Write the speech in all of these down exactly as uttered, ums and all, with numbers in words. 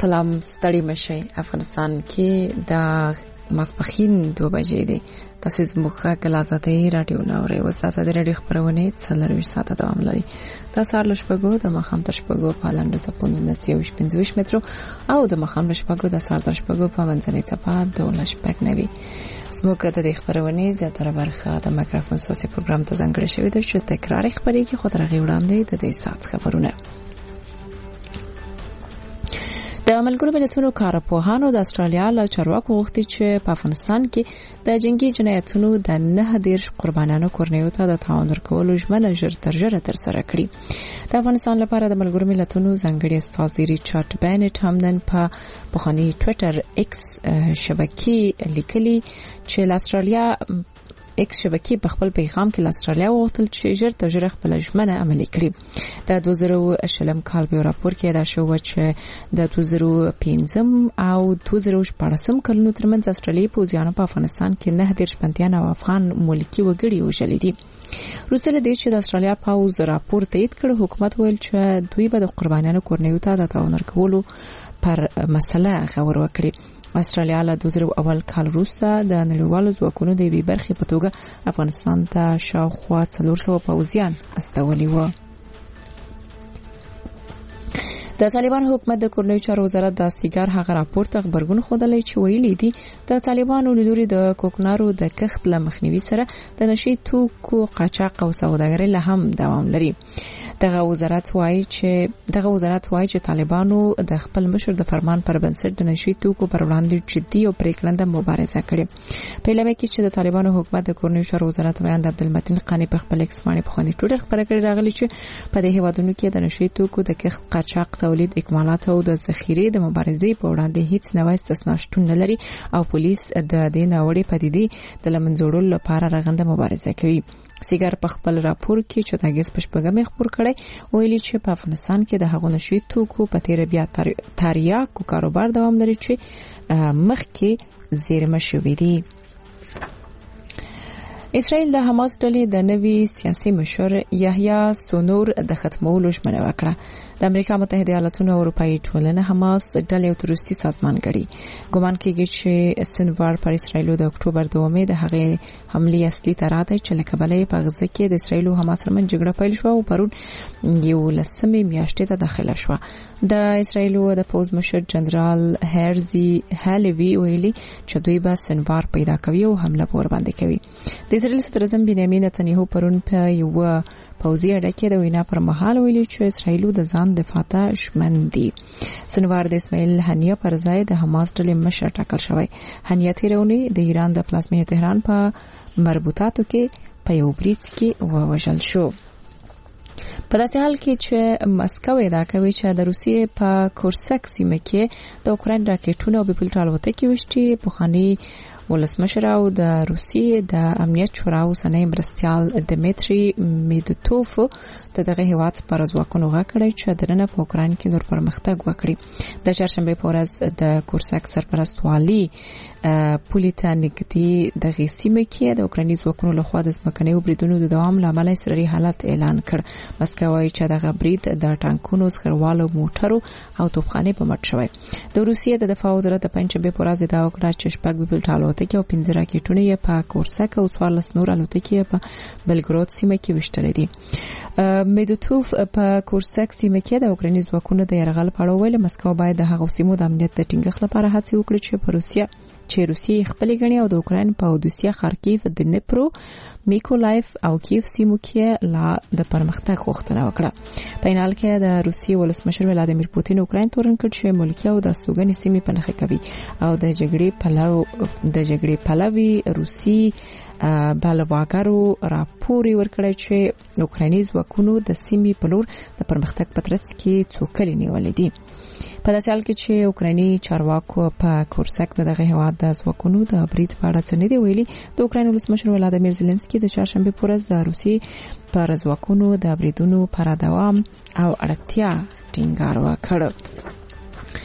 سلام ستړي مشي افغانستان کې د ماسپخین دوه بجې دي. تاسو زموږ کلازاتې رادیو نورې وستاسو د رادیو خبرونه څلور ساعته دوام لري. تاسو هر لشپګو د مخام تشپګو په لاندې سپونه نسیوش پنځوش مترو او د مخام لشپګو د سار تشپګو په منځنۍ صفه د لشپګ نوي. زموږ د خبرونه زیاتره برخه د مایکروفون ساسي پروګرام ته ځانګړې شوې ده چې تکرار خبرې کې خو درغې وړاندې د دې سات خبرونه. د ملګرو ملتونو کارپوهانو د استرالیا له چارواکو غوښتي چې په افغانستان کې د جنگي جنایتونو د نه دیرش قربانانو کورنیو ته د تعاون ورکولو ژمنه ژر تر ژره ترسره کړي. د افغانستان لپاره د ملګرو ملتونو ځانګړي استازي ریچارډ بینټ هم نن په پخواني ټوئیټر ایکس شبکې لیکلي چې استرالیا ایکس شبکې په خپل پیغام کې استرالیا وغوښتل چې ژر تر ژره خپل ژمنه عملي کړي. د دوه زره شلم کال په راپور کې دا شو چې د دوه زره پنځم او دوه زره شپږم کلونو ترمنځ استرالیایي پوځیانو په افغانستان کې نه دیرش پنځه او افغان ملکی وګړي وژلي دي. روسیه له دې چې د استرالیا پوځ راپور تایید کړ، حکومت ویل چې دوی به د قربانیانو کورنیو ته د تعاون ورکولو پر مسله غور وکړي. استرالیا له دوه زره اول کال وروسته د نړیوالو ځواکونو د یوې برخې په توګه افغانستان ته شاوخوا څلور سوه پوځیان استولي وو. د طالبان حکومت د کورنیو چارو وزارت د سیګار هغه راپور ته خبرګون خوندلې چې ویلي دي د طالبانو لوري د کوکنارو د کښت لمخنیوي سره د نشي توکو قاچاق او سوداګرۍ له هم دوام لري. دغه وزارت وایي چې دغه وزارت وایي چې طالبانو د خپل مشر د فرمان پر بنسټ د نشي توکو پر وړاندې جدي او پریکړنده مبارزه کړې. په لمه کې چې د طالبانو حکومت د کورنیو چارو وزارت بیان د عبدالمتین قانی په خپل ایکس باندې په خوندي ټوټر خبره کړې راغلی چې په دې هیوادونو کې د نشي توکو د کښت قاچاق تولید اکمالات او د ذخیره د مبارزې په وړاندې هیڅ نوې استثنا شتون نه لري او پولیس د دې ناوړې پدیدې د لمنځوړلو لپاره رغنده مبارزه کوي. سیګار په خپل راپور کې چې د اگست پښپګمې خبر کړی ویلي چې په افغانستان کې د هغو نشي توکو په تیر بیا تاریاکو کاروبار دوام لري چې مخکې زیرمه شوې دي. اسرائیل د حماس ډلې د نوي سیاسي مشر یحیی سینوار د ختمولو ژمنه وکړه. د امریکا متحده ایالاتونو او اروپאי ټولنه حماس ډلې او تروریستي سازمان ګڼي. ګومان کېږي چې سینوار پر اسرائیل د اکتوبر دومې د هغې حملې اصلي تراته چې له کبله په غزه کې د اسرائیل او حماس ترمنځ جګړه پیل شو او پرون یو لسمې میاشتې ته داخله شو. د اسرائیل د پوز مشر جنرال هرزي هالوی ویلي چې دوی به سینوار پیدا کوي او حمله ور باندې کوي. د اسرائیل صدر اعظم بنیامین نتنیاهو پرون په یو پوځي اډه کې د وینا پر مهال ویلي چې اسرائیل د ځان دفاع ته ژمن دي. سینوار د اسماعیل هنیه پر ځای د حماس ډلې مشر ټاکل شوی. هنیه تیرونی د ایران د پلازمینې تهران په مربوطاتو کې په یو برید کې ووژل شو. په داسې حال کې چې مسکو ادعا کوي چې د روسیې په کورسک سیمه کې د اوکراین راکټونو او بپلټ الوتکې وشتي. پخوانی ولسمشر او د روسیې د امنیت شورا اوسنی مرستیال دمیتری میدوتوف ته دغه هیواد پر ځواکونو غاکړی چې درنه په اوکراین کې نور پرمختګ وکړي. د چهارشنبه په ورځ د کورسک سرپرست والی پولیټا نګدي د غسیمه کې د اوکرایني ځواکونو لخوا د ځمکنیو بریدونو د دوام لامل اسرائیلي حالت اعلان کړ. مسکو وايي چې دغه برید د ټانکونو سخروالو موټرو او توپخانې په مټ شوی. د روسیې د دفاع وزارت د پنځشنبه په ورځ دا وکړه چې شپږ بپلټ الوتکې او پنځه راکټونه یې په کورسک او څوارلس نور الوتکې په بلګراد سیمه کې وشتلې دي. میدوتوف په کورسک سیمه کې د اوکرایني ځواکونو د یرغل په اړه ویل مسکو باید د هغو سیمو د امنیت د ټینګښت لپاره هڅې وکړي چې په روسیا چې روسیې خپل غني او د اوکراین په اودیسیا خارکیف د دنیپرو میکولایف او کیف سیمو کې لا د پرمختګ غوښتنه وکړه. په انال کې د روسیې ولسمشر ولادیمیر پوتین اوکراین تورن کړ چې ملکی او د سوګنې سیمې په نخښه کوي او د جګړې پلو د جګړې پلوي روسي بلواګرو راپور ورکړی چې اوکرایني ځواکونو د سیمې په لور د پرمختګ په ترڅ کې څوکلې نیولې دي. په داسې حال کې چې اوکرایني چارواکو په کورسک دغه هیواد د ځواکونو د برید په اړه څه نه دی ویلي. د اوکراین ولسمشر ولادیمیر زيلنسکي د چهارشنبه په ورځ د روسي پر ځواکونو د بریدونو پر دوام او اړتیا ټینګار وکړ.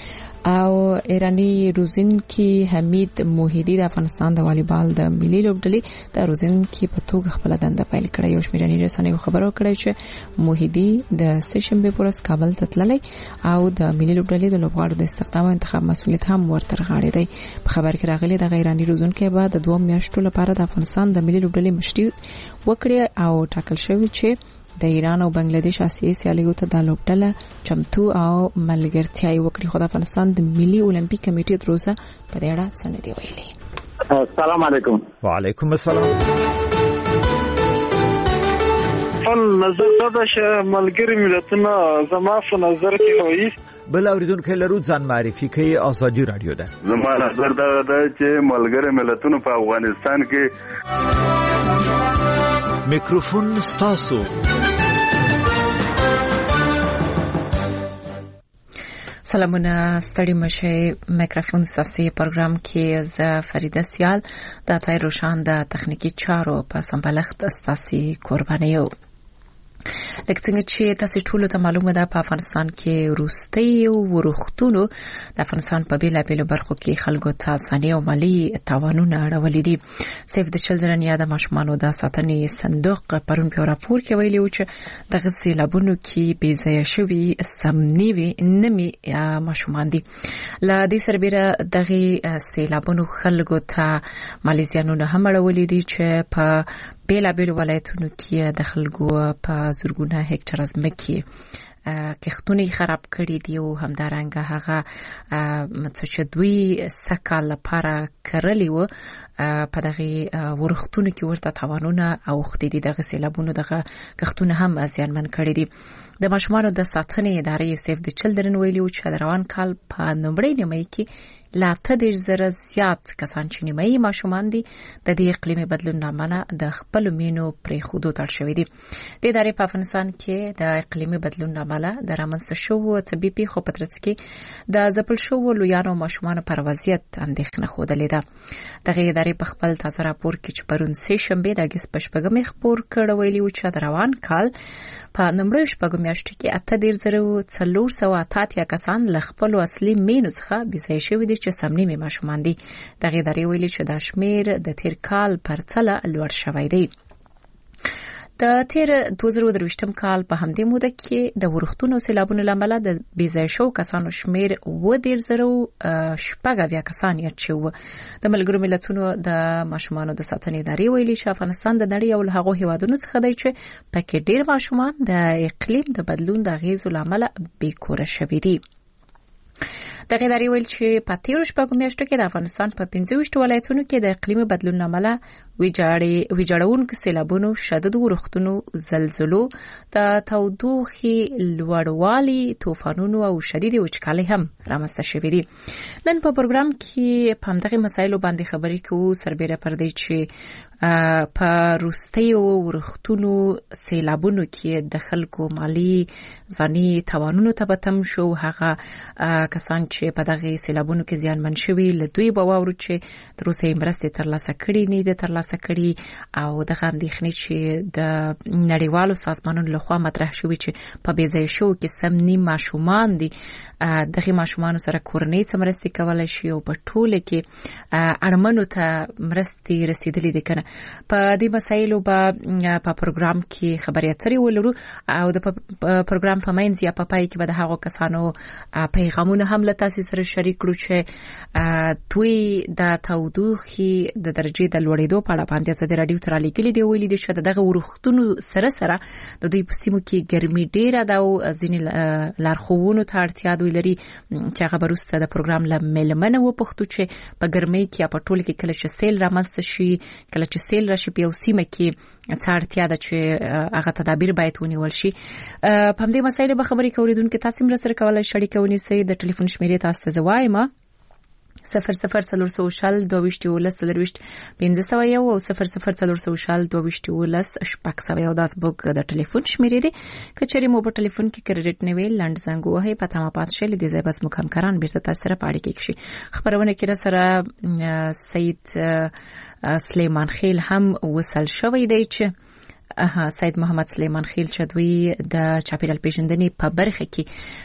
او ایرانی روزونکي حمید موحدي د افغانستان د والیبال د ملي لوبډلې د روزونکي په توګه خپل دنده پیل کړې. یو شمیرني رسنیو خبرو کړی چې موحدي د سشنبه پورس کابل ته تللی او د ملي لوبډلې د لوبغاړو د استخدام او انتخاب مسؤلیت هم ورته غاړې دی. په خبر کې راغلي د ایرانی روزونکي بعد د دوه میاشتو لپاره د افغانستان د ملي لوبډلې مشري وکړي او ټاکل شوی چې د ایران او بنگلاديش آسیایي سیالیو ته د لوبډله چمتو او ملګرتیا وکړي. خو د افغانستان د ملي اولمپیک کمیټې تر اوسه په دې اړه څه نه دی ویلي. السلام علیکم. وعلیکم السلام. خپل نظر دا چې ملګری ملتونه زما په نظر کې وایي بل اوریدونکو لرو ځان معرفي کوي. ازادي رادیو ده. زما نظر دا ده چې ملګری ملتونه په افغانستان کې میکروفون ستاسو. سلامونه ستړي مشه. میکروفون ستاسو پروګرام کې ز فریده سیال د تای روشان د تخنیکی چارو په سمبلښت ستاسو قرباني یو. لکه څنګه چې تاسو ټول ته معلومه ده په افغانستان کې روستي او ورختونو د افغانستان په بیلا بیل برخو کې خلکو ته ځاني او مالی تاوانونه اړولې دي. سیف د چلډرن یا د ماشومانو د ساتنې صندوق پرون په راپور کې ویلي و چې د غسیلابونو کې بې ځای شوی سمنیوي نمي ماشومان دي. ل دې سربېره دغه سیلابونو خلکو ته مالیزیانو هم اړولې دي چې په بیلا بیل ولایتونو کې د خلکو په زرګونه هکټر ځمکې کښتونه خراب کړي دي او همدارنګه هغه چې دوی سکه لپاره کرلی و په دغه ورختونو کې ورته تاوانونه او خدي دي. دغه سیلابونو دغه کښتونه هم زیانمن کړي دي. د ماشومانو د ساتنې ادارې سیف د چلډرن ویلي و چې د روان کال په نومبري نیمه کې لا تدیر زره زیات کسان چې نیمه ماشومان دي د دې اقلیمي بدلون نامنه د خپل مینو پرې خودو تر شوې دي. د ادارې په افغانستان کې د اقلیمي بدلون نامله د رامنځته شوو طبيبي خو په ترڅ کې د ځپل شوو لویانو ماشومان پر وضعیت اندېښنه خوده لیده. دغه ادارې په خپل تازه راپور کې چې پرون سه شنبه د اگست پښپګمې خبر کړ ویلي و چې د روان کال په نومبر شپږم میاشت کې اته ډیر زره څلور سوه اتیا کسان ل خپل اصلي مینو څخه بې ځای شوي دي چې سمنیمي ماشومان دي. دغه ادارې ویلي چې د شمیر د تیر کال پرتله لوړ شوی دی. د تیر دوه زره درویشتم کال په همدې موده کې د ورختونو سیلابونو لامل د بې ځای شو کسانو شمیر و ډیر زره شپږ اویا کسان یاد شو. د ملګرو ملتونو د ماشومانو د ساتنې ادارې ویلي چې افغانستان د نړۍ یو له هغو هیوادونو څخه دی چې پکې ډیر ماشومان د اقلیم د بدلون د اغیزو لامل بې کوره شوي دي. دغه ادارې ویل چې په تیرو شپږو میاشتو کې د افغانستان په پنځه ویشت ولایتونو کې د اقلیمي بدلون لامل ویجاړې ویجاړونکو سیلابونو، شدید ورښتونو، زلزلو، د تودوخې لوړوالي، طوفانونو او شدید وچکالۍ هم رامنځته شوې دي. نن په پروګرام کې په همدغه مسایلو باندې خبرې کوو سربېره پر دې چې په روستیو ورښتونو سیلابونو کې د خلکو مالی ځاني تاوانونو ته بتم شو. هغه کسان چې په دغه سیلابونو کې زیانمن شوي له دوی به واورو چې تر اوسه مرستې ترلاسه کړي نه دي ترلاسه کړي او د اندېښنې چې د نړیوالو سازمانونو لخوا مطرح شوي چې په بې ځای شو کې سم نیم ماشومان دي. دغه ماشومان سره کورنۍ څه مرستې کولای شي او په ټوله کې اړمنو ته مرستې رسیدلې دي کنه. په دې مسایلو به په پروګرام کې خبرې اترې ولرو او د پروګرام په منځ یا په پای کې به د هغو کسانو پیغامونه هم له تاسو سره شریک کړو چې دوی د تودوخې د درجې د لوړېدو په اړه باندې زده رادیو تر لیکلي دی ویلي دي چې دغه ورښتونو سره سره د دوی په سیمو کې ګرمي ډیره ده او ځینې لارښوونو ته اړتیا دوی لري چې هغه وروسته د پروګرام له ملمنه وپوښتو چې په ګرمۍ کې په ټول کې کله چې سیل رامنځته شي کله چې سیل راشي په یو سیمه کې څه اړتیا ده چې هغه تدابیر باید ونیول شي. په همدې مسایلو به خبرې کوریدونکو تاسو هم سره کولای شریک ونیسئ. د ټلیفون شمیرې تاسو ته وایم صفر صفر څلور سوه شل دوه ویشت یولس څلورویشت پنځه سوه یو او صفر صفر څلور سوه شل دوه ویشت یولس شپږ سوه یو. دا زموږ د ټلیفون شمیرې دي. که چېرې مو په ټلیفون کې کریډټ نه وي لنډ زنګ ووهئ په تمه پاتې شئ. له دې ځایه بس مو همکاران بیرته تاسو سره په اړیکه کې شي. خبرونه کې سره سید سلیمان خیل هم وصل شوی دی چې اها سید محمد سلیمان خیل چدوی د چاپیرال پیژندنې په برخه کې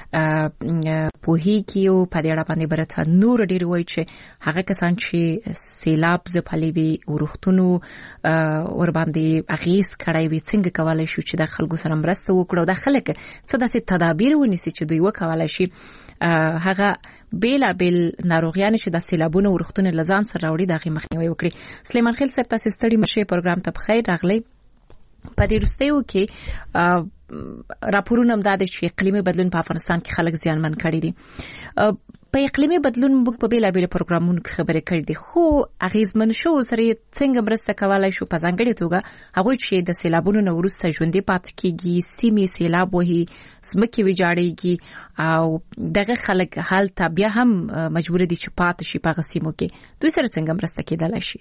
پوهیږي او په دې اړه باندې برته نور ډیر وایي چې هغه کسان چې سیلاب ځپلي وي ورختونو ور باندې اغیز کړای وي څنګه کولای شو چې د خلکو سره مرسته وکړو د خلک څه داسې تدابیر ونیسي چې دوی وکولای شي هغه بیل بیل ناروغیان چې د سیلابونو ورختونو لزان سره راوړي دغه مخنیوي وکړي. سلیمان خیل صاحب تاسو ستړي مشه پروګرام ته بخیر راغلی. په دې وروستیو کې راپورونه هم دا دي چې اقلیمي بدلون په افغانستان کې خلک زیانمن کړي دي. په اقلیمي بدلون موږ په بیل بیل پروګرامونو کې خبرې کړې دي خو اغیزمن شو سره څنګه مرسته کولای شو په ځانګړي توګه هغه چې د سیلابونو نو وروسته ژوندې پات کیږي سیمې سیلاب وهي سمکه ویجاړيږي او دغه خلک حال ته بیا هم مجبور دي چې پات شي په غسیمو کې دوی سره څنګه مرسته کېدلای شي.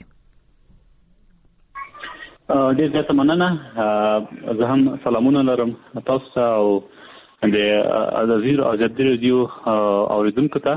ډېر زیات مننه. زه هم سلامونه لرم تاسو ته او د ازیر ازادي رادیو اوریدونکو ته.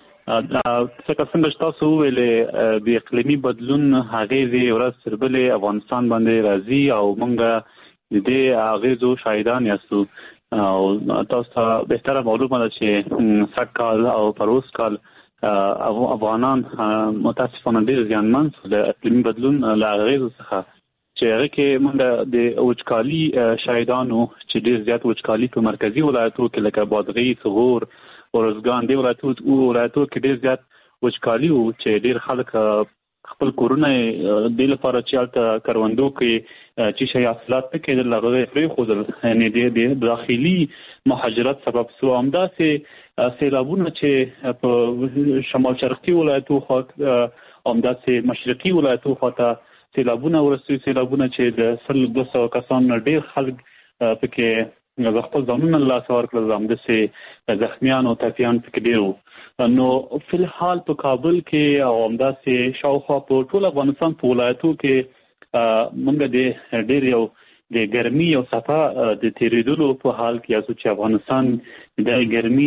څنګه څنګه تاسو ویلې د اقلیمي بدلون هغه دی ورځ تر بلې افغانستان باندې راځي او موږ د دې هغه شاهدان یاستو او تاسو ته بهتره معلومه ده چې سږکال او پروس کال افغانان متاسفانه ډېر زیانمن شول د اقلیمي بدلون له اغیزو څخه چې هغه کې موږ د وچکالي شاهدانو چې ډېر زیات وچکالي په مرکزي ولایتونو کې لکه بادغیس غور ورزګان دی ولایتونو ولایتونو کې ډېر زیات وچکالي او چې ډېر خلک خپل کورونه د لپاره چې الته کروندو کې چې شي حاصلات کې د لغوي پرې خوذل یعنی د داخلي مهاجرت سبب سو همدا سه سیلابونه چې په شمال شرقي ولایتونو خو همدا سه مشرقي ولایتونو خواته سیلابونه ورسوي سیلابونه چې د سل دوه سوه کسانو ډېر خلک پکې خپل ځانونه له لاسه ورکړل زموږ سه زخمیان او تافیان پکې ډېر وو. نو فی الحال په کابل کې او همدا سه شاوخوا په ټول افغانستان په ولایتونو کې موږ د ډېر یو د ګرمي او صفا د تیریدلو په حال کې یاسو چې افغانستان د ګرمي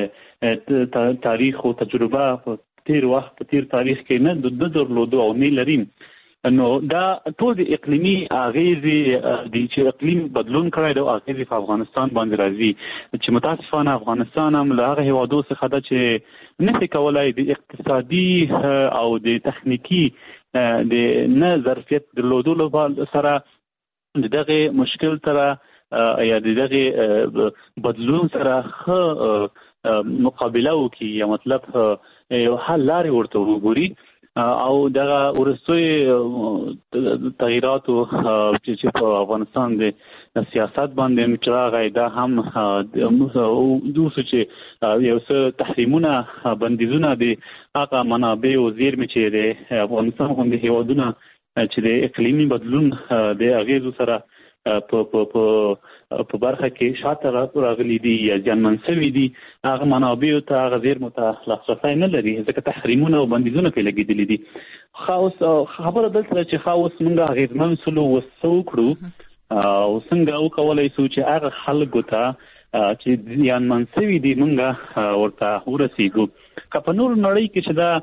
تاریخ او تجربه په تیر وخت په تیر تاریخ کې نه د درلودو او نه لري. نو دا ټول د اقلیمي اغیزې د چې اقلیم بدلون کړی د اغیزې په افغانستان باندې راځي چې متاسفانه افغانستان هم له هغه هیوادو څخه ده چې نشي کولای د اقتصادي او د تخنیکی د نه ظرفیت درلودلو سره دغه مشکل سره یا دغه بدلون سره مقابله وکړي یا مطلب یو حل لارې ورته وګوري او دغه ورسوي تغیرات چې په افغانستان د سیاست باندې مچراغی دا هم دوسه چې یو څه تحریمونه بندیزونه دي هغه منابع او زیرمې چې د افغانستان غوندې هیوادونه چې د اقلیمي بدلون د اغیزو سره په په په برخه کې شاته راغلي دي یا ځانمن شوي دي هغه منابع ته هغه زیرمو ته لاسرسی نه لري ځکه تحریمونه او بندیزونه پرې لګېدلي دي. خاص خبره دلته چې خاص موږ اغیزمن سلو وسو کړو او څنګه وکولای شو چې هغه خلکو ته چې ځانمن شوي دي موږ ورته ورسېږو. که په نور نړۍ کې چې دا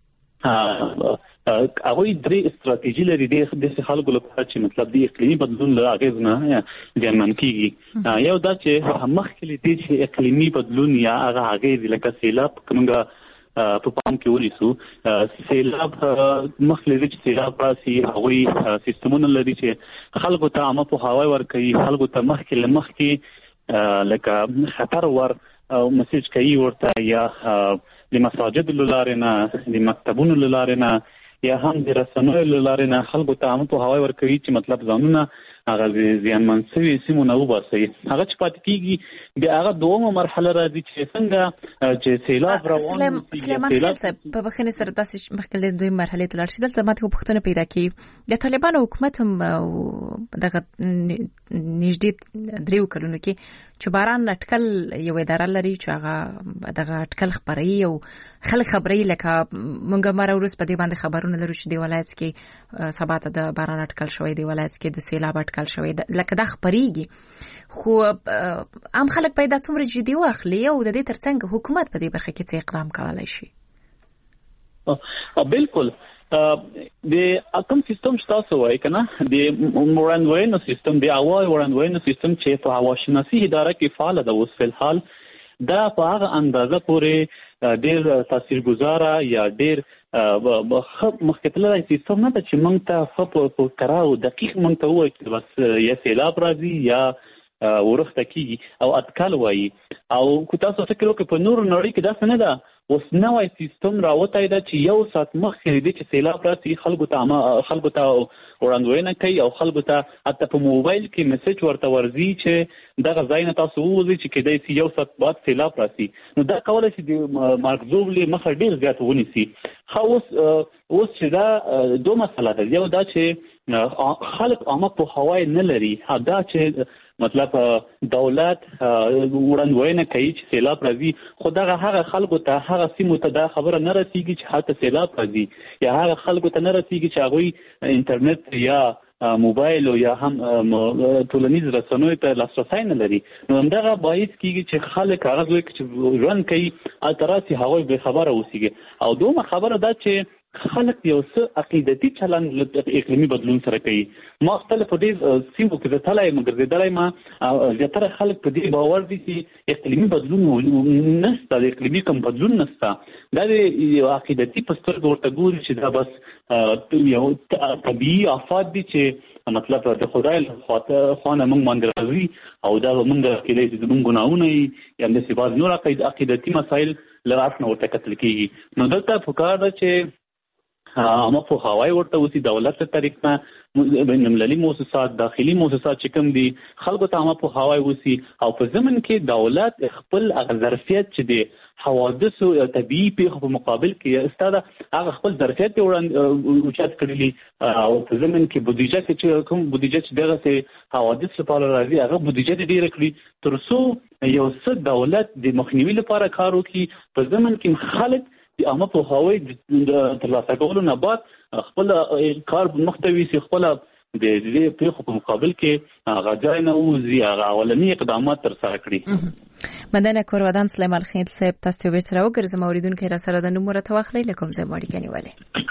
هغه درې استراتیژي لري د خلکو لپاره چې مطلب د اقلیمي بدلون له اغیز نه ځانمن کیږي. یو دا چې مخکې دې چې اقلیمي بدلون یا هغه اغیز لکه سیلاب کومه په پام کې ونیسو سیلاب مخکې چې سیلاب راسي هغه سیستمونه لري چې خلکو ته عامه په هوا ورکوي خلکو ته مخکې لمخکې لکه خطر ور او مسیج کوي ورته یا د مساجد لاره نه د مکتبونو لاره نه یا هم د رسنیو لاره نه خلکو ته عامه په هوا ورکوي چې مطلب ځانونه هغه ځانمن شوي سیمونه وباسي هغه چې پاتې کیږي بیا هغه دومره مرحله راځي چې څنګه چې سیلاب روان سلیمان خیل صاحب په بخښنې سره تاسو مخکې د دوی مرحله ته لاړ شئ دلته ماته پوښتنه پیدا کی د طالبانو حکومت هم دغه نږدې دریو کلونو کې چې باران اټکل یو اداره لري چې هغه دغه اټکل خبري او خلک خبري لکه مونږ مره ورس په دې باندې خبرونه لرو چې دی ولایت کې سبا ته د باران اټکل شوی دی ولایت کې د سیلاب اټکل شوی لکه دا خبريږي خو عام خلک پیدا څومره جدي واخلي او د دې ترڅنګ حکومت په دې برخه کې څه اقدام کولای شي. بالکل د اکم سیستم تاسو وایي کنه د وړاندوینې سیستم د هوا وړاندوینې سیستم چې په هواشناسي اداره کې فعال ده اوس په حال دا په هغه اندازه پورې ډیر تاثیرګذاره یا ډیر مخکې تللی سیستم نه ده چې موږ ته ښه په کره او دقیق موږ ته ووایي چې بس یا سیلاب راځي یا ورخته کیږي او اټکل وایي او که تاسو فکر وکړئ په نورو نړۍ کې داسې نه ده اوس نوی سیستم راوتی ده چې یو ساعت مخکې دی چې سیلاب راسي خلکو ته خلکو ته وړاندوینه کوي او خلکو ته حتی په موبایل کې میسج ورته ورځي چې دغه ځای نه تاسو ووځئ چې کیدای شي یو ساعت بعد سیلاب راسي نو دا کولی شي د مارک زوبلې مخه ډېر زیات ونیسي ښه اوس اوس چې دا دوه مسله ده یو دا چې خلک عامه پوهاوی نه لري دا چې مطلب دولت وړاندوینه کوي چې سیلاب راځي خو دغه هغه خلکو ته هغه سیمو ته دا خبره نه رسیږي چې هلته سیلاب راځي یا هغه خلکو ته نه رسیږي چې هغوی انټرنیټ یا موبایل یا هم ټولنیز رسنیو ته لاسرسی نه لري نو همدغه باعث کېږي چې خلک هغه ځای کې چې ژوند کوي هلته راسي هغوی بېخبره اوسېږي او دومره خبره ده چې خلک یو څه عقیدتي چلند له اقلیمي بدلون سره کوي ما مختلف دې سیمو کې زه تللی یم ګرځېدلی ما زیاتره خلک په دې باور دي چې اقلیمي بدلون نشته د اقلیمي کوم بدلون نشته دا د یو عقیدتي په سترګو ورته ګوري چې دا بس یو طبیعي آفات دي چې مطلب د خدای له خوا نه موږ باندې راځي او دا موږ کیدای شي زموږ ګناهونه وي یا همداسې بعض نور عقیدتي مسایل له اړخ نه ورته کتل کېږي نو دلته پکار ده چې عامه پوهاوی ورته اوسي دولت له طریق نه بین المللي موسسات داخلي موسسات چې کوم دي خلکو ته عامه پوهاوی اوسي او په ضمن کې دولت خپل هغه ظرفیت چې دی حوادثو طبیعي پیښو په مقابل کې استاده هغه خپل ظرفیت وړاندې اوچت کړي او په ضمن کې بودیجه چې کوم بودیجه چې دغه حوادث لپاره راځي هغه بودیجه ډیره کړي تر څو یو څه دولت د مخنیوي لپاره کار وکړي په ضمن کې خلک د عامه پوهاوی ترلاسه کولو نه بعد خپل کار مخته ویسي خپل د دې پیښو په مقابل کې هغه ځای نه وځي هغه اولني اقدامات ترسره کړي مدنه کورودان سلیمان خیل صاحب تاسو به سره وګرځم اوریدونکو را سره د نمبر تواخلي لکم زه ماړی کني والے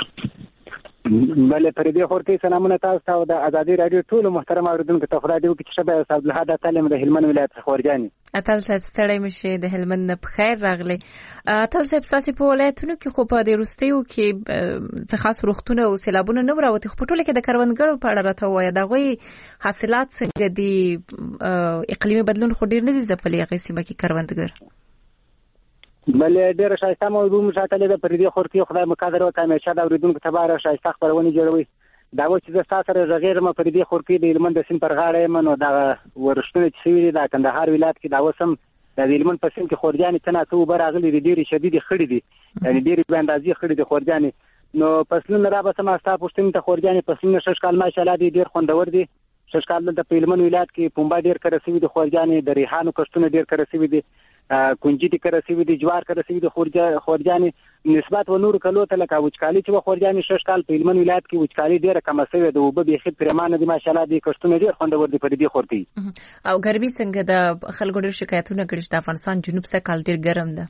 بله پر دې خورتي سلامونه تاسو ته د ازادي رادیو ټول محترم اوریدونکو ته خدای دې وکړي چې به صاحب له هدا تعلیم د هلمند ولایت خورجاني اتل صاحب ستړی مشه د هلمند په خیر راغلی اتل صاحب تاسو په ولایتونو کې خو په دې روستیو کې څه خاص روختونه او سیلابونه نه راوتی خو په ټوله کې د کروندګرو په اړه راته وایي دا غوي حاصلات څنګه دي اقلیمي بدلون خو ډیر نه دي ځپلي هغه سیمه کې کروندګر بلې ډېر ښایسته موضوع مو ساتلې ده پر دې خورتي خدای مو قدر وکړي همیشه د اورېدونکو ته به ښایسته خپرونې جوړوي دا و چې زه ستا سره غږېږم پر دې خورتي د هلمند د سیند پر غاړه یم نو دغه ورښتونه چې شوي دي د کندهار ولایت کې دا اوس هم د هلمند په سیند کې خورجانې څه ناڅه اوبه راغلي دي ډېرې شدیدې خړې دي یعنې ډېرې بې اندازې خړې دي خورجانې نو فصلونه را بسم ستا پوښتنې ته خورجانې فصلونه شش کال ماشاءالله دي ډېر خوندور دي شش کال دلته په هلمند ولایت کې پنبه ډېر کره شوي دي خورجانې د ریحانو کښتونه ډېر کره شوي دي کنجي دي کره شوي دي جوار کره شوي دي خورجانې نسبت و نورو کلو ته لکه وچکالي چې وه خورجانې شش کال په هلمند ولایت کې وچکالي ډېره کمه شوې ده اوبه بیخي پرېمانه دي ماشاءالله دي کښتونه ډېر خوندور دي په دې خورتي او ګرمي څنګه د خلکو ډېر شکایتونه کړي چې د افغانستان جنوب څخه کال ډېر ګرم ده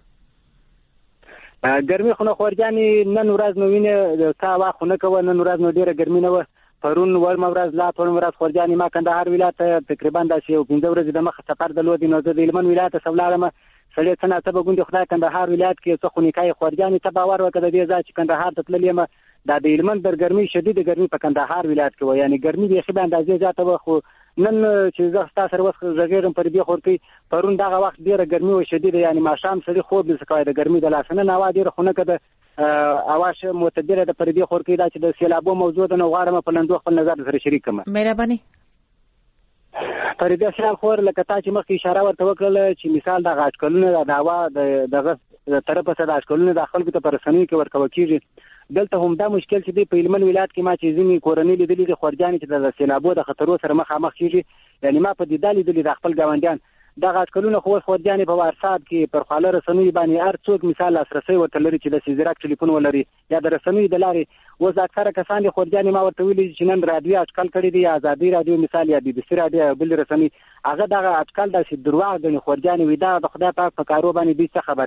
ګرمي خو نه خورجانې نن ورځ نو وینې څه وخت خو نه کوه نن ورځ نو ډېره ګرمي نه وه پرون وړمه ورځ لا پرون ورځ خورجانې ما کندهار ولایت ته تقریبا داسې یو پنځه ورځې د مخه سفر درلودی نو زه د هلمند ولایت ته لاړم سړی څه ناڅه به ګوندې خدای کندهار ولایت کې څه خونیکای خورجانې ته باور وکړه د دې ځای چې کندهار ته تللی یم دا د هلمند در ګرمي شدیده ګرمي په کندهار ولایت کې وه یعنې ګرمي بیخي به اندازې زیاته وه خو نن چې زه ستا سره اوس غږېږم پر دې خورتۍ پرون دغه وخت ډېره ګرمي وه شدیده یعنې ماښام سړي خوب نشي کوی د ګرمي د لاسه نن هوا ډېره خنکه ده هوا ښه معتدله ده پر دې خورتۍ دا چې د سیلابو موضوع ده نو غواړم په لنډو خپل نظر سره شریک کړم مهرباني پر دې خیال خور لکه تا چې مخکې اشاره ورته وکړله چې مثال دغه اټکلونه د هوا د دغه طرفه څخه د اټکلونه د خلکو ته په رسنیو کې ورکول کېږي دلته هم دا مشکل چې دی په هلمند ولایت کې ما چې ځینې کورنۍ لیدلي دي خورجانې چې د سیلابو د خطرو سره مخامخ کېږي یعنې ما په دې دا لیدلي د خپل ګاونډیان دغه اټکلونه خو اوس خورجانې په واتساپ کې پر خواله رسنیو باندې هر څوک مثال لاسرسی ورته لري چې د زیرک ټلیفون ولري یا د رسنیو د لارې اوس اکثره کسان دي خورجانې ما ورته ویلي چې نن راډیو اټکل کړی دی یا ازادي راډیو مثال یا بي بي سي راډیو یا بل رسنۍ هغه دغه اټکل داسې درواغ ګڼي خورجانې وي دا د خدای پاک په کارو باندې دوی څه خبر دي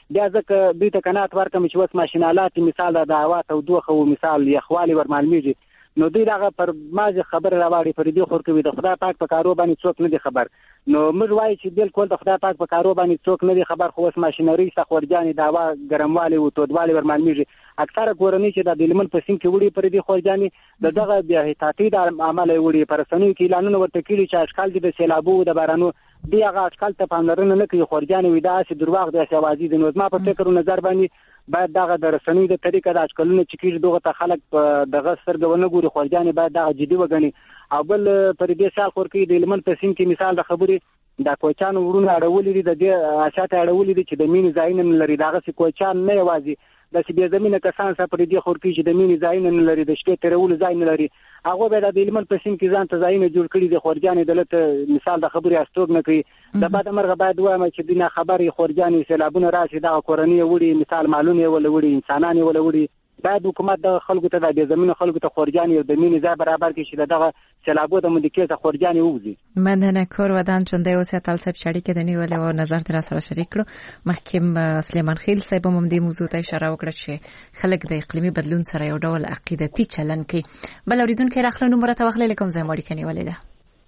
بیا ځکه دوی ته قناعت ورکړم چې اوس ماشینالات مثال د هوا تودوخه او مثال یخوالي ورمالمیږي نو دوی دغه پر مازه خبر راوړي پر دې خور کوي د خدای پاک په کارو باندې څوک نه دی خبر نو موږ وایي چې بالکل د خدای پاک په کارو باندې څوک نه دی خبر خو اوس ماشینری سخورجانې دا وا ګرموالی او تودوالی ورمالمیږي اکثره کورنۍ چې د دلمن په سیم کې وړي پر دې خورجانې د دغه بیا احتیاطي د عمل وړي پر سنوي کې اعلانونه ورته کړي چې اشکال دي د سیلابو د بارانو دی هغه اشکال ته پاملرنه نه کوي خورجانې وي دا چې درواغ دی سوازي د نو ما په فکر او نظر باندې باید دغه د رسنۍ د طریقه د اشکالونه چې کیږي دغه ته خلک دغه سترګونه ګوري خورجانې باید دغه جدي وګڼي او بل پر دې سال خور کې د لمن په سیم کې مثال د خبرې د کوچان ورونه اړولې دي د دې اشاته اړولې دي چې د مینې ځایونه لري دغه سي کوچان نه یوازي د سی بیا زمينه کسان سره پر دې خور کې چې د مینې ځایونه لري د شپې ترول ځای نه لري هغه به د لمن په سیم کې ځان ته ځایونه جوړ کړي د خورجانې دلته مثال د خبرې استوګ نه کوي د بعد مرغه باید وایم چې دینه خبرې خورجانې سیلابونه راشي د کورنۍ وړي مثال معلومه ولا وړي انسانان ولا وړي باید حکومت د خلکو ته د زمينه خلکو ته خورجانې د مینې ځای برابر کړي چې دغه سیلابو د مدکې ته خورجانې ووزي مننه کور ودان چونده اوسه تلسب شړی کې د نیولې او نظر تر سره شریک کړو محکم سلیمان خیل صاحب هم دې موضوع ته اشاره وکړه چې خلک د اقلیمي بدلون سره یو ډول عقیدتي چلن کوي بل اوریدونکو راخله نمبر ته وخلې کوم ځای مړی کني ولې ده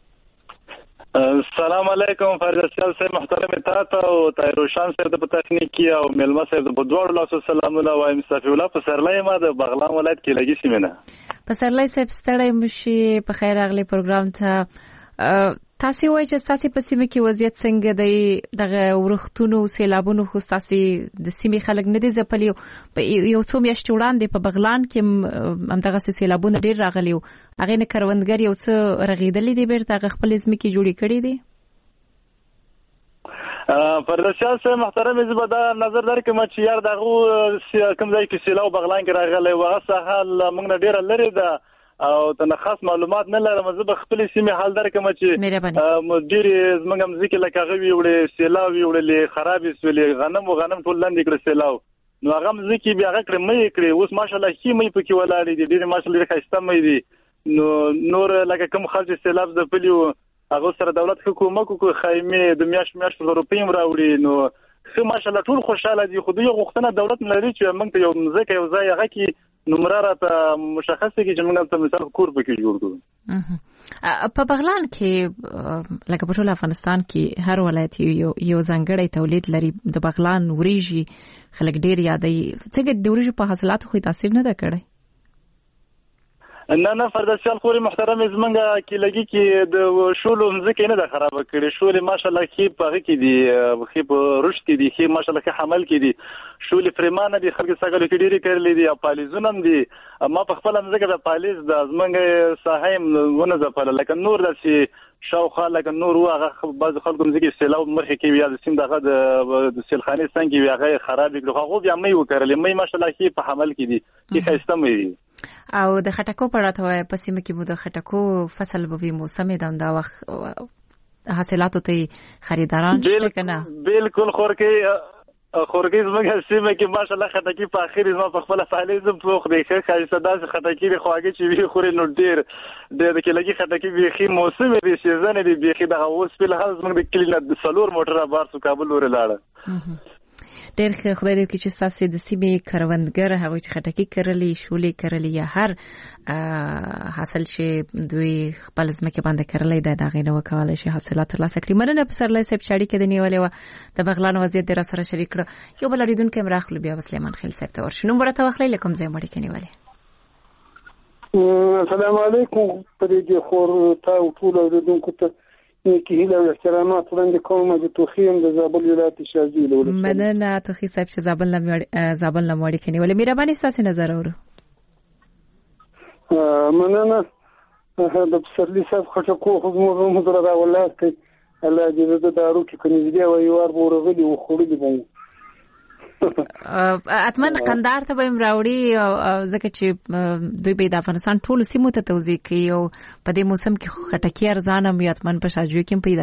السلام علیکم فرزاسیال صاحب محترم تاته او تایروشان صاحب د تکنیکی او ملما صاحب د بدوړ الله سلام الله وایم صافي الله په سرلای ما د بغلان ولایت کې لګی سیمنه په سرلای صاحب ستړی مشي په خیر اغلی پروګرام ته تاسو وایئ چې تاسو په سیمه کې وضعیت څنګه دی دغه ورختونو سیلابونو خو تاسو د سیمې خلک نه دي ځپلی په یو څو میاشتې وړاندې په بغلان کې هم دغه سیلابونه ډیر راغلي او هغه نه کروندګر یو څه رغیدلی دي بیرته خپل ځمکې جوړې کړې دي پردشال صاحب محترم زبدا نظر درکم چې یار دغه کوم ځای کې سیلاب بغلان کې راغلی و هغه حال موږ ډیر لري ده او تنه خاص معلومات نه لرم زه به خپل سیمه حال درکم چې مدیر زمنګم ځکه لکه غوي وړي سیلاو وړي خرابې سولې غنم او غنم ټول لاندې کړ سیلاو نو هغه ځکه بیا هغه کړ مې کړې اوس ماشالله هی مې پکې ولاړې دي ډېر ماشالله خسته مې دي نو نور لکه کوم خلک سیلاب د پلیو هغه سره دولت حکومت کو خیمه د میاش میاش روپیم راوړي نو خو ماشالله ټول خوشاله دي خو دوی غوښتنه دولت لري چې موږ ته یو ځکه یو ځای هغه کې نمراره ته مشخصه کې چې موږ ته مثال کور پکې جوړ کړو په بغلان کې لکه په ټول افغانستان کې هر ولایت یو یو ځانګړی تولید لري د بغلان وریجې خلک ډیر یادوي څنګه د وریجو په حاصلاتو خو تاثیر نه ده کړی نه نه فرداسیال خوري محترم زمنګه کې لګي کې د شولو مزکه نه ده خراب کړي شولې ماشالله کې په کې دي خې په رشد کې دي خې ماشالله کې حمل کې دي شولې فرمانه دي خلک ساګل کې ډيري کړلې دي او پالیزونم دي ما په خپل مزکه د پالیز د زمنګه صاحب ونه ځپل لکه نور داسي شاوخه لکه نور واغه بعض خلکو مزکه سیلاو مرخه کې بیا د سیم دغه د سیلخاني څنګه بیا غي خراب کړو خو بیا مې وکړلې مې ماشالله کې په حمل کې دي کې خسته مې او د خټکو په اړه ته په سیمه کې مو د خټکو فصل به موسم د دا وخت حاصلاتو ته خریداران شته کنه بالکل خورکې خورکې زموږ سیمه کې ماشالله خټکی په اخر زما په خپل فعالیت په خو دې ښه خاصه داسې خټکی د خواږه چې وی خوري نو ډیر د کې لګي خټکی بيخي موسم دی سیزن دی بيخي د اوس په لحاظ موږ د کلینه د سلور موټر بار سو کابل ور لاړه ډېر ښه خدای دې چې تاسو د سیمې کروندګر هغه چې خټکی کرلی شولې کرلی یا هر حاصل چې دوی خپل ځمکه باندې کرلی دا دغه نو کولای شي حاصلات ترلاسه کړي مننه په سرلای صاحب چاړي کې د نیولې و د بغلان وضعیت در سره شریک کړ یو بل اړیدونکو هم راخلو بیا سلیمان خیل صاحب ته ورشنو مرته وخلې لکم ځای مړی کې نیولې السلام علیکم پرې دې خور تا ټول اړیدونکو ته کې هیله او احترامات وړاندې کوم د توخیم د زابل ولایت شازیل ولایت مننه توخی صاحب چې زابل لمړ زابل لمړی کني ولې مهرباني تاسو نظر اورو مننه د پسرلی صاحب خټکو خو موږ هم درا ولایت کې الله دې د دارو کې کني دې وایي ور ورغلي او خوري بو اتمن قندار ته به راوړي ځکه چې دوی به د افغانستان ټول سیمو ته توزیع کوي او په دې موسم کې خټکی ارزانه مې اتمن په شاجوي کې پیدا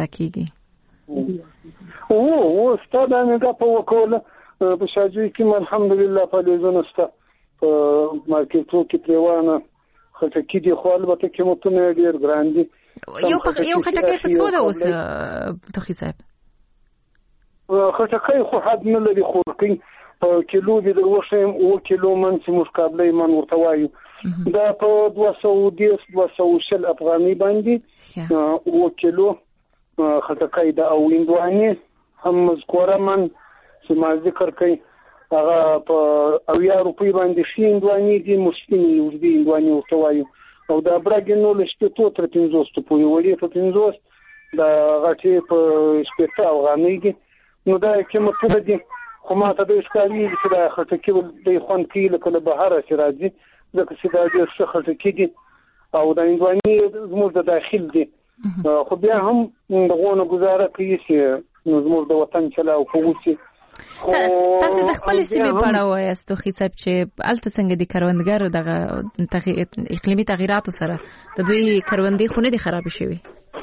کیږي او او ستاسو نه په وکول په شاجوي کې الحمدلله په دې زونه ست په مارکیټو کې پریوانه خټکی دی خو البته کې متونه ډیر ګران دي یو یو خټکی په څو ده اوس توخی صاحب خټکی خو حد نه لري خورکۍ په کیلو دې دروښیم اوه کیلو من چې موږ قابلۍ من ورته وایو دا په دوه سوه دېرش دوه سوه شل افغانۍ باندې اوه کیلو خټکی ده او هندوانې هم مذکوره من چې ما ذکر کوي هغه په اویا روپۍ باندې ښې هندوانې دي موږ سپینې اوږدې هندوانې ورته وایو او دا برګې نو له شپېتو تر پنځوسو پورې وړې په پنځوس د غټې په شپېته افغانۍ دي نو دا قیمتونه دي خو ما ته د ښکارېږي چې دا خټکي دی خوند کوي لکه له بهره چې راځي ځکه چې دا ډېر ښه خټکي دي او دا هندوانې زموږ د داخل دي خو بیا هم دغو نه ګزاره کوي چې زموږ د وطن چلا او په وچې تاسو د خپل سیمې په اړه وایاست خو صاحب چې الته څنګه دي کروندګرو دغه اقلیمي تغیراتو سره د دوی کروندې خو نه دي خراب شوي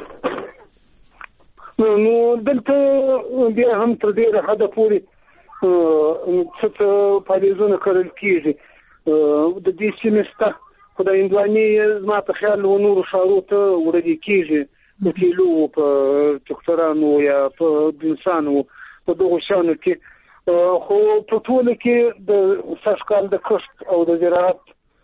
نو دلته بیا هم تر ډېره حده پورې څه پالیزونه کرل کېږي د دې سیمې شته خو د هندوانې زما په خیال و نورو ښارو ته وړل کېږي د تیلو په ټکټرانو یا په دنسانو په دغو شانو کې خو په ټوله کې د سږ کال د کښت او د زراعت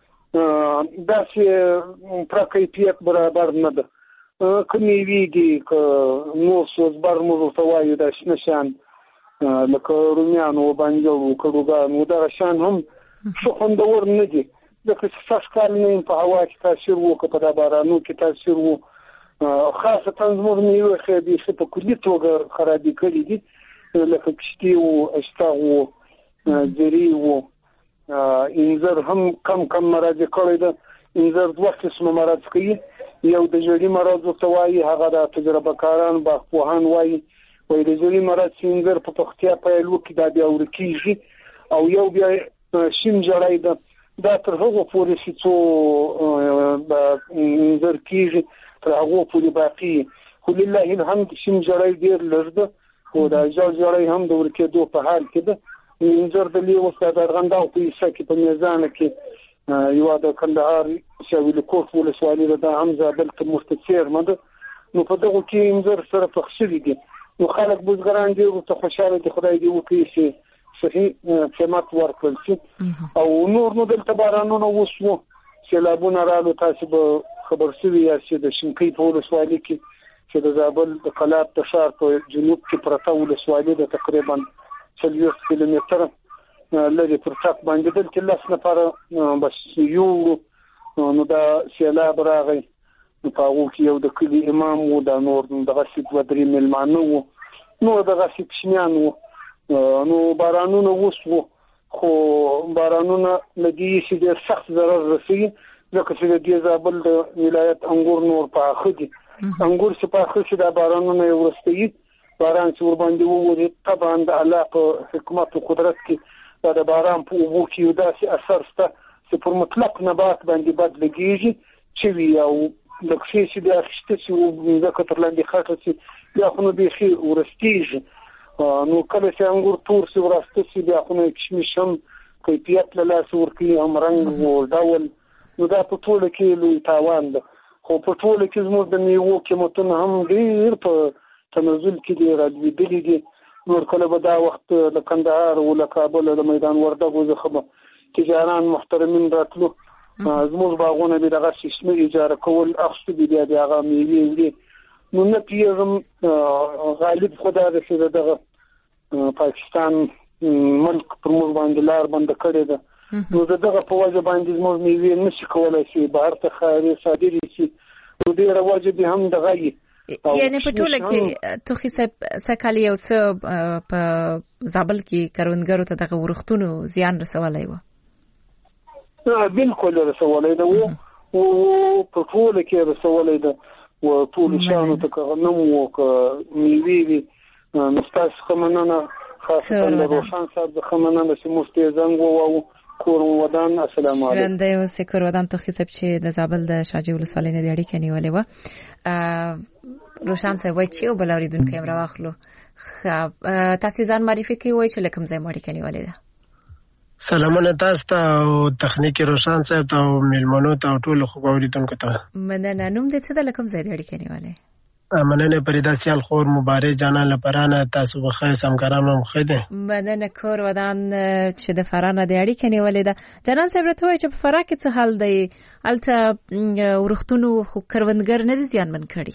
داسې پوره کیفیت برابر نه ده که میوې دي که نور سوزبر موږ ورته وایو دا شنه شیان لکه رومیان و بانجان و کړوګان و دغه شیان هم ښه خوندور نه دي ځکه چې سږ کال نه یم په هوا کې تاثیر و که په دا بارانو کې تاثیر و خاصتا زموږ میوې خو بیخي په کلي توګه خرابې کړي دي لکه کشتي و اشتاق و زری و انځر هم کم کم مرض کړی ده انځر دوه قسمه مرض کوي یو د ژړي مرض ورته وایي هغه د تجربه کاران باغپوهان وایي وایي د ژړي مرض چې انځر په پختیا پیل وکړي دا بیا ورکېږي او یو بیا شین ژړی ده دا تر هغو پورې چې څو انځر کېږي تر هغو پورې باقي خو لله الحمد شین ژړی ډېر لږ ده خو دا ژړ ژړی هم د ورکېدو په حال کې ده انځر د لیوس د ارغنداو په حصه کې په میزانه کې یو د کندهار شاویل کوټ ولسوالۍ ده هم زابل ته مستثیر مده نو په دغه کې انځر سره پخ شوي دي نو خلک بزګران دي او ته خوشاله دي خدای دې وکړي چې صحیح قیمت ورکړل شي او نور نو دلته بارانونه وشو سیلابونه رالو تاسو به خبر شوي یاست د شینکۍ په ولسوالۍ کې چې د زابل د قلات د ښار په جنوب کې پرته ولسوالۍ د تقریبا څلوېښت کیلومتره لري پر ټاک باندې دلته لاس لپاره بس یو نو دا سیلاب راغی نو په هغو کې یو د کلي امام و دا نور دغسې دوه درې مېلمانه وو نور دغسې کوچنیان وو نو بارانونه وشوه خو بارانونه له دې چې ډېر سخت ضرر رسوي ځکه چې د دې زابل د ولایت انګور نور پاخه دي انګور چې پاخه شي دا بارانونه یې وروستوي باران چې ورباندې ووري طبعا د الله په حکمت او قدرت کې دا د باران په اوبو کې یو داسې اثر شته چې پر مطلق نبات باندې بد لګېږي چې وي او لږ شی چې بیا اخیسته شي ځکه تر لاندې خټه شي بیا خو نو بیخي ورستېږي نو کله چې انګور تور شي وراسته شي بیا خو نو کشمش هم کیفیت له لاسه ورکوي هم رنګ و ډول نو دا په ټوله کې لوی تاوان ده خو په ټوله کې زموږ د میوو قیمتونه هم ډېر په تنزل کې دي راډوېدلي دي نور کله به دا وخت د کندهار او له کابل د میدان وردګو څخه به تجاران محترمین راتلو زموږ باغونه به دغه شنه اجاره کول اخستو دي بیا د هغه میوې وړي نو نه پیږم غالب خدا دې دغه پاکستان ملک پر موږ باندې لار بند کړی ده نو دغه په وجه باندې زموږ میوې نشي کولای شي بهر ته خارې صادرې شي نو ډېره وجه به هم دغه یي یعنی په ټوله کې توخی صاحب سکالي یو څه په زابل کې کروندګرو ته دغه ورښتونو زیان رسولی و نه بالکل رسولی ده و په ټوله کې رسولی ده و ټول شانو ته غنم و میوې وي نو ستاسو ښه مننه خاصه د روښان صاحب د ښه مننه چې موږ ته یې زنګ وواهو کور ودان السلام علیکم ژوندی اوسې کور ودان توخی صاحب چې د زابل د شاجوی ولسوالۍ نه د اړیکې نیولې وه روشان صاحب وایي چې یو بل اورېدونکی هم راواخلو تاسې ځان معرفي کوئ وایي چې له کوم ځای مو اړیکه نیولې ده سلامونه تاسو ته او تخنیکي روشان صاحب ته او میلمنو ته او ټولو خوږو اورېدونکو ته مننه نوم دې څه ده له کوم ځای د اړیکې نیولې مننه پریدا سیال خور مبارک جانان لپرانه تاسو به خیر سمګرانو مخده مننه کور ودان چې د فرانه د اړیکې نیولې ده. جنان صاحب راته وایي چې په فراه کې څه حال دی؟ الته ورختونو خو کروندګر نه دي زیانمن کړي.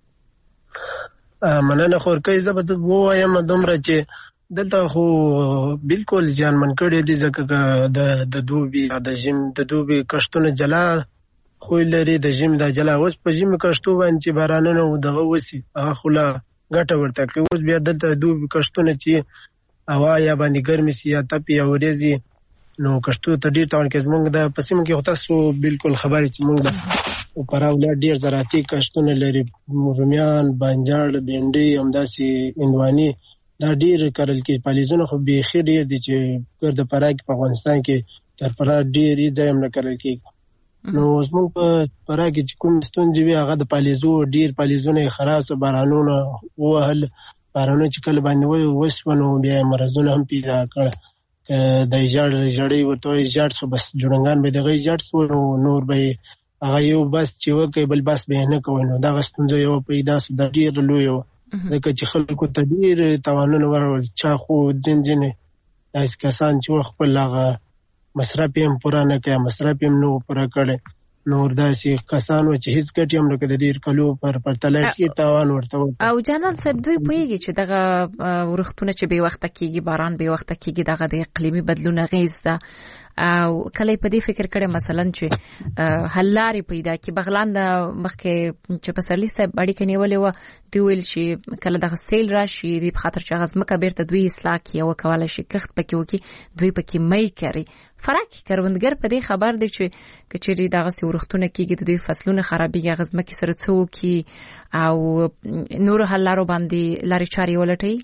مننه خور کوي زه به وایم دومره چې دلته خو بالکل زیانمن کړي دي ځکه د د دوبي د ژم د دوبي کښتونه جلا خو لري د ژم د جلا اوس په ژم کښتو باندې چې بارانونه دغه وسی هغه خلا ګټه ورته کوي. اوس بیا دلته دوبي کښتونه چې هوا یا باندې ګرمي سي یا تپي او ورېزي نو کښتو ته ډیر تاوان کوي. موږ د پسیم کې هوتا سو بالکل خبرې چې موږ د پراولیا ډیر زراعتي کښتونه لري، رومیان، بانجان، بینډي، همداسې هندواني دا ډیر کرل کې پالیزونه خو به خیر دي چې ګرد پراګ په افغانستان کې تر پرا ډیر ځای هم نه کرل کېږي. نو زموږ په پراګ کې کوم ستونزې وي هغه د پالیزو ډیر پالیزونه خراب بارانونه وهل بارانونه چې کله باندې وسونه بیا مرزونه هم پیدا کړ د ایجاد جړې ورته ایجاد سو بس جوړنګان به دغه ایجاد سو نور به هغه یو بس چې وکي بل بس به نه کوي. نو دا ستونزه یو پیدا سو د ډیر لوی ځکه چې خلکو ته ډیر توانونه ورول چا خو دین دین داس کسان چې خپل هغه مصرف هم پورا نه کوي، مصرف هم نو پورا کړي. نور داسې کسانو چې هیڅ ګټي هم نه کوي د ډیر کلو پر پرتله کې تاوان ورته. او جانان صاحب دوی پوهیږي چې دغه ورختونه چې به وخت کېږي باران به وخت کېږي دغه د اقلیمي بدلون غیز ده او کله په دې فکر کړي مثلا چې حل لارې پیدا کی بغلان د مخکې چې پسرلی صاحب اړیکې نیولې و دی ویل چې کله دغه سیل راشي د خاطر چې غزمکه بیرته دوی اصلاح کی او کولای شي کښت پکې وکي دوی پکې مې کوي. فرق کروندګر په دې خبر دی چې کچېری دغه سورختونه کېږي د دوی فصلونه خرابېږي غزمکه سره څو کی او نور حل لارو باندې لارې چاري ولټي.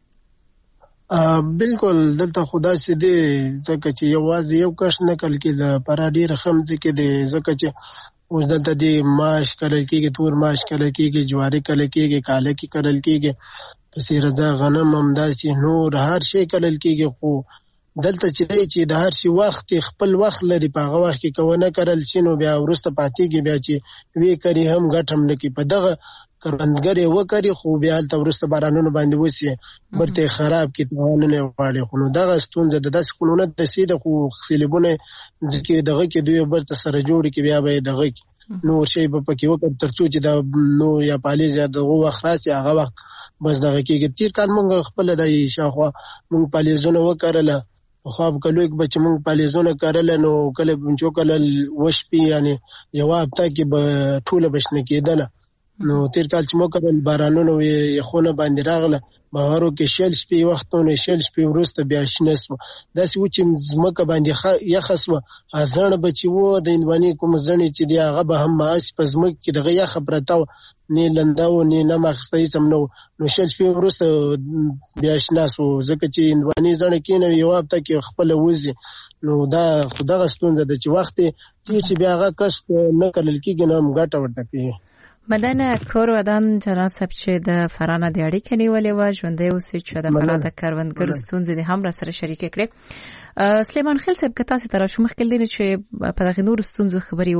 بالکل دلته خدا سي دي ځکه چې یوازې یو کښ نه کل کې د پرا ډیر خمځ کې دي ځکه چې اوس دلته دي ماش کړل کېږي، تور ماش کړل کېږي، جواری کړل کېږي، کاله کې کړل کېږي، پسې رضا غنم همداسې نور هر شی کړل کېږي. خو دلته چې دی چې د هر شي وخت خپل وخت لري په هغه وخت کې کوونه کړل شي نو بیا ورسته پاتېږي بیا چې وی کوي هم ګټ هم لکه په دغه کروندګر یې وکړي خو بیا ته ورسته بارانونه باندې وسی برته خراب کی توانونه واړي. خو نو دغه ستونزه د داس قانون د سیده خو خلیبونه ځکه دغه کې دوی برته سره جوړ کی بیا به دغه نو شی په پکې وکړ ترڅو چې دا نو یا پالیز یا دغه وخت راسي هغه وخت بس دغه کې تیر کال مونږ خپل د شاخوا مونږ پالیزونه وکړله خو په کلو کې بچ مونږ پالیزونه کړل نو کله بنچو کله وشپی یعنی یو هفته کې به ټوله بشنه کېدله. نو تیر کال چې مو کړل بارانونه یې خونه باندې راغله بهارو کې شل شپې وختونه شل شپې ورسته بیا شنسو داسې و چې زمکه باندې یخسو ازړ بچي وو د انوانی کوم ځنې چې دی هغه به هم ماس په زمکه کې دغه یخ پرتاو نه لنداو نه نه مخستې سم نو نو شل شپې ورسته بیا شنسو ځکه چې انوانی ځنې کې نو یو هفته کې خپل وځي. نو دا خدای ستونزه د چې وخت چې بیا هغه کس نه کړل کېږي نو ګټه ورته کوي. مدنه کور ودان جناب صاحب چې د فرانه د اړیکې نیولې و ژوندې اوسې چې د فرانه د کروندګرو ستونزې د هم را سره شریک کړې. سلیمان خیل صاحب که تاسو تر شو مخکې دي چې په دغه نور ستونزو خبري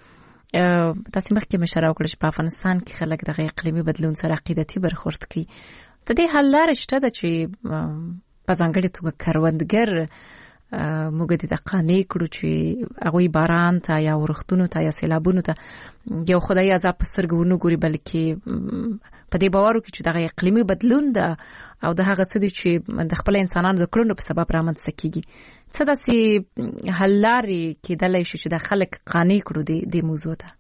وکړو تاسو مخکې مشوره وکړه چې په افغانستان کې خلک د اقلیمي بدلون سره عقیدتي برخورد کوي. د دې حل لارې شته د چې په ځانګړي توګه کروندګر موږ د قانې کړو چې هغه باران ته یا ورختونو ته یا سیلابونو ته یو خدای عذاب پسترګونو ګوري بلکې په دې باور کې چې دغه اقلیمي بدلون ده او د هغه څه چې د خپل انسانانو د کړنو په سبب رامنځته کیږي څه داسې حل لارې کېدلی شي چې د خلک قانې کړو د موضوع ته.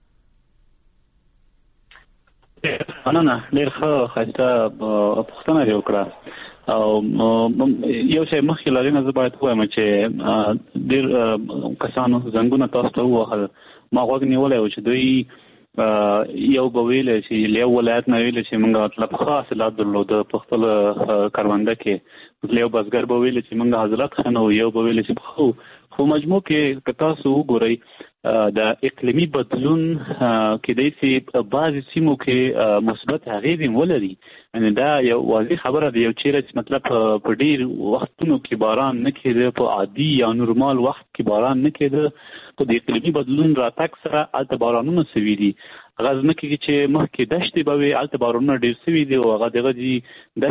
مننه ډېر ښه ښایسته پوښتنه دې وکړه او یو شی مخکې لري نه زه باید وایم چې ډېر کسانو زنګونه تاسو ته ووهل ما غوږ نیولی و چې دوی یو به ویلی چې له یو ولایت نه ویلی چې موږ مطلب ښه حاصلات درلوده په خپل کرونده کې یو بزګر به ویلی چې موږ حاصلات ښه نه و یو به ویلی چې ښه خو مجموع کې که تاسو وګورئ د اقلیمي بدلون کېدای شي بعضې سیمو کې مثبت اغېزې ولري. یعنې دا یو واضح خبره ده یو چیرې چې مطلب په ډېر وختونو کې باران نه کېده په عادي یا نورمال وخت کې باران نه کېده خو د اقلیمي بدلون راتګ سره هلته بارانونه سوي دي غزنه کې چې مخکې دشتې به وي الته بارونه ډیر سوي دي او هغه دغه دي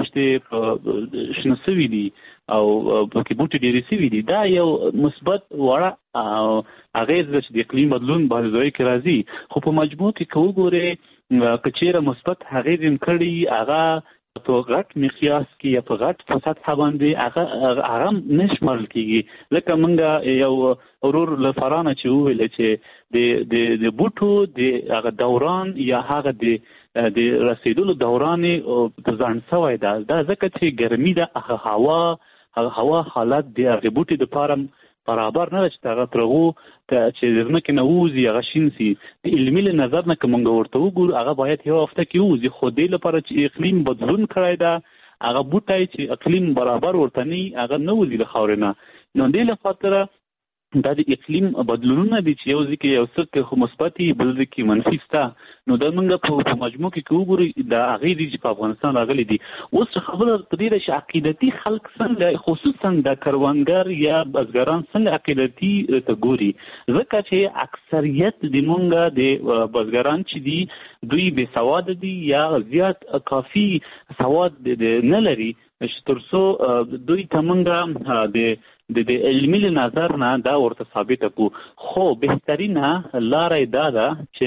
دشتې شنه سوي دي او پکې بوټي ډیر سوي دي دا یو مثبت وړه اغیز چې د اقلیم بدلون باندې کې راځي خو په مجموع کې کو ګوره کچېره مثبت اغیز هم کړی هغه په غټ مقیاس کې یا په غټ فساد باندې هغه هغه نشمل کیږي لکه مونږ یو ورور لفرانه چې ویل چې د د د بوټو د هغه دوران یا هغه د د رسیدلو دوران په ځان سوی دا دا ځکه چې ګرمي د هوا هغه هوا حالت د هغه بوټي د پاره برابر نه چې هغه ترغو چې زمکه نه ووزي هغه شین سي د علمي له نظر نه کوم ورته وګور هغه باید یو هفته کې ووزي خو د لپاره چې اقلیم بدلون کړی دا هغه بوټي چې اقلیم برابر ورته نه هغه نه ووزي له خاورنا نو د لپاره دا د اقلیم بدلونونه دي چې یو ځکه یو څه خو مثبتي بل ځکه منفي ستا نو دا موږ په مجموع کې وګورو دا هغه دي چې په افغانستان راغلي دي اوس خبره په دې چې عقیدتي خلک څنګه خصوصا د کروندګر یا بزګران څنګه عقیدتي ته ګوري ځکه چې اکثریت د موږ د بزګران چې دي دوی بې سواد دي یا زیات کافي سواد نه لري چې ترڅو دوی ته موږ د د د علمي نظر نه دا ورته ثابت کو خو بهترینه لارې دا ده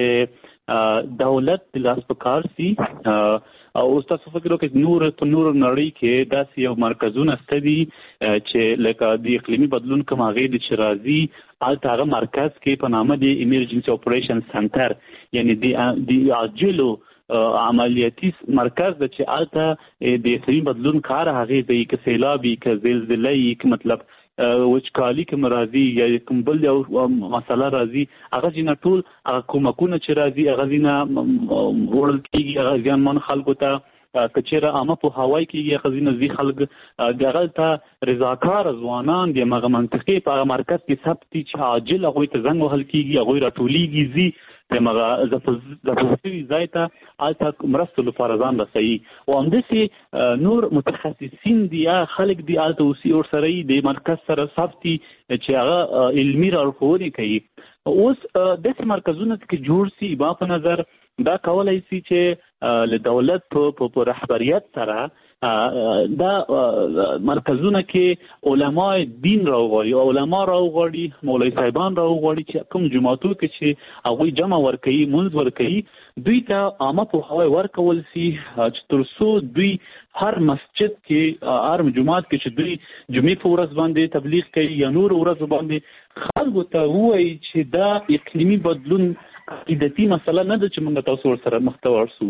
چې دولت د لاس په کار سي او تاسو فکر وکړئ نور په نور نړۍ کې داسې یو مرکزونه ستدي چې لکه د اقلیمي بدلون کوم هغه د شرازي الته هغه مرکز کې په نامه د ایمرجنسي اپریشن سنټر یعنی د د عاجلو عملیاتي مرکز د چې الته د اقلیمي بدلون کار هغه د کې سیلابي کې زلزلې کې مطلب وچکالي کې مرضی یا کوم بل یو مسله راځي هغه جنا ټول هغه کومکونه چې راځي هغه جنا ورل کېږي هغه ځانمن خلکو ته کچېره عامه په هوای کې هغه جنا زی خلک دغه ته رضاکار ځوانان د مغه منطقي په مرکز کې ثبت چې عاجل هغه ته زنګ وهل کېږي هغه راټولېږي زی دمغه زفوفي زایته الته مرستو لپاره ځان رسي او همدسي نور متخصصین دي خلک دي الته اوسي او سره د مرکز سره ثبتي چې هغه علمي راپورونه کوي اوس د مرکزونو کې جوړ سي با په نظر دا کولای شي چې له دولت په رهبریت سره دا مرکزونه کې علماء دین راوغړي او علماء راوغړي مولوی صاحبان راوغړي چې کوم جماعتو کې چې هغه جمع ورکړي منځ ورکړي دوی ته عامه په هوای ورکول سي چې ترڅو دوی هر مسجد کې هر جماعت کې چې دوی جمعې په ورځ باندې تبلیغ کوي یا نور ورځ باندې خلکو ته وایي چې دا اقلیمي بدلون عقیدتي مسله نه ده چې موږ تاسو سره مختور سو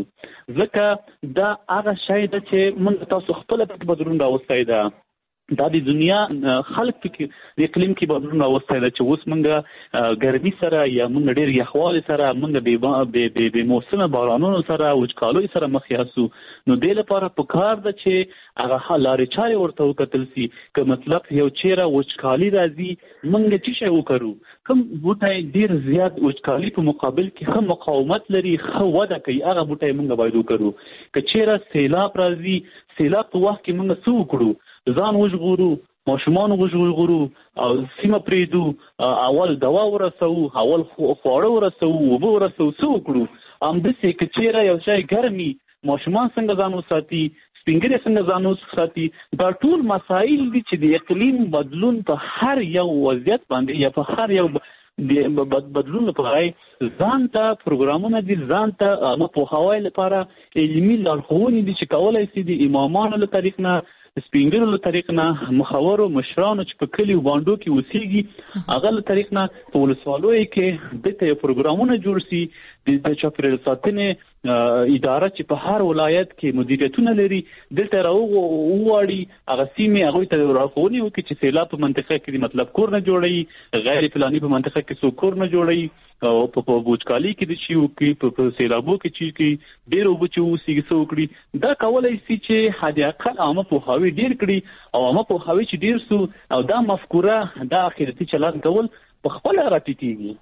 ځکه دا هغه شی ده چې موږ تاسو خپل په بدلون راوستای ده دا د دنیا خلک کې د اقلیم کې بدلون راوستای ده چې اوس موږ ګرمي سره یا موږ ډېر یخوالي سره موږ به به موسم بارانونو سره وچکالۍ سره مخ یاسو نو د لپاره په کار ده چې هغه حلارې چاري ورته وکتل سي که مطلب یو چیرې وچکالي راځي موږ چې شی وکړو کوم بوټي ډیر زیات وچکالي په مقابل کې هم مقاومت لري خو وده کوي هغه بوټي موږ باید وکړو که چیرې سیلاب راځي سیلاب په وخت کې موږ څه وکړو ځان وژغورو ماشومان وژغورو او سیمه پریدو اول دوا ورسو اول خواړه ورسو وبو ورسو څه وکړو ام د څه کې چیرې یو شی ګرمي ماشومان څنګه ځان وساتي سپینګری څنګه ځان وساتي دا ټول مسایل دي چې د اقلیم بدلون په هر یو وضعیت باندې یا په هر یو د بدلون لپاره ځان ته پروګرامونه دي ځان ته مو په هوای لپاره علمي لارښوونې دي چې کولای شي د امامانو له طریق نه سپینګرو له طریق نه مخورو مشرانو چې په کلیو باندو کې اوسېږي هغه له طریق نه په ولسوالۍ کې دته پروګرامونه جوړ سي د چاپیریال ساتنې اداره چې په هر ولایت کې مدیریتونه لري دلته راوغواړي هغه سیمې هغه ته راغونی وکړي چې سیلاب په منطقه کې مطلب کور نه جوړي غیر پلاني په منطقه کې څو کور نه جوړي او په بوچکالي کې د شي وکړي په سیلابو کې چې کې ډېر وبچو سیګ څو وکړي دا کولای شي چې حد اقل عامه په هاوی ډېر کړي او عامه په هاوی چې ډېر سو او دا مفکوره دا اخرتي چلان کول په خپل راټیټیږي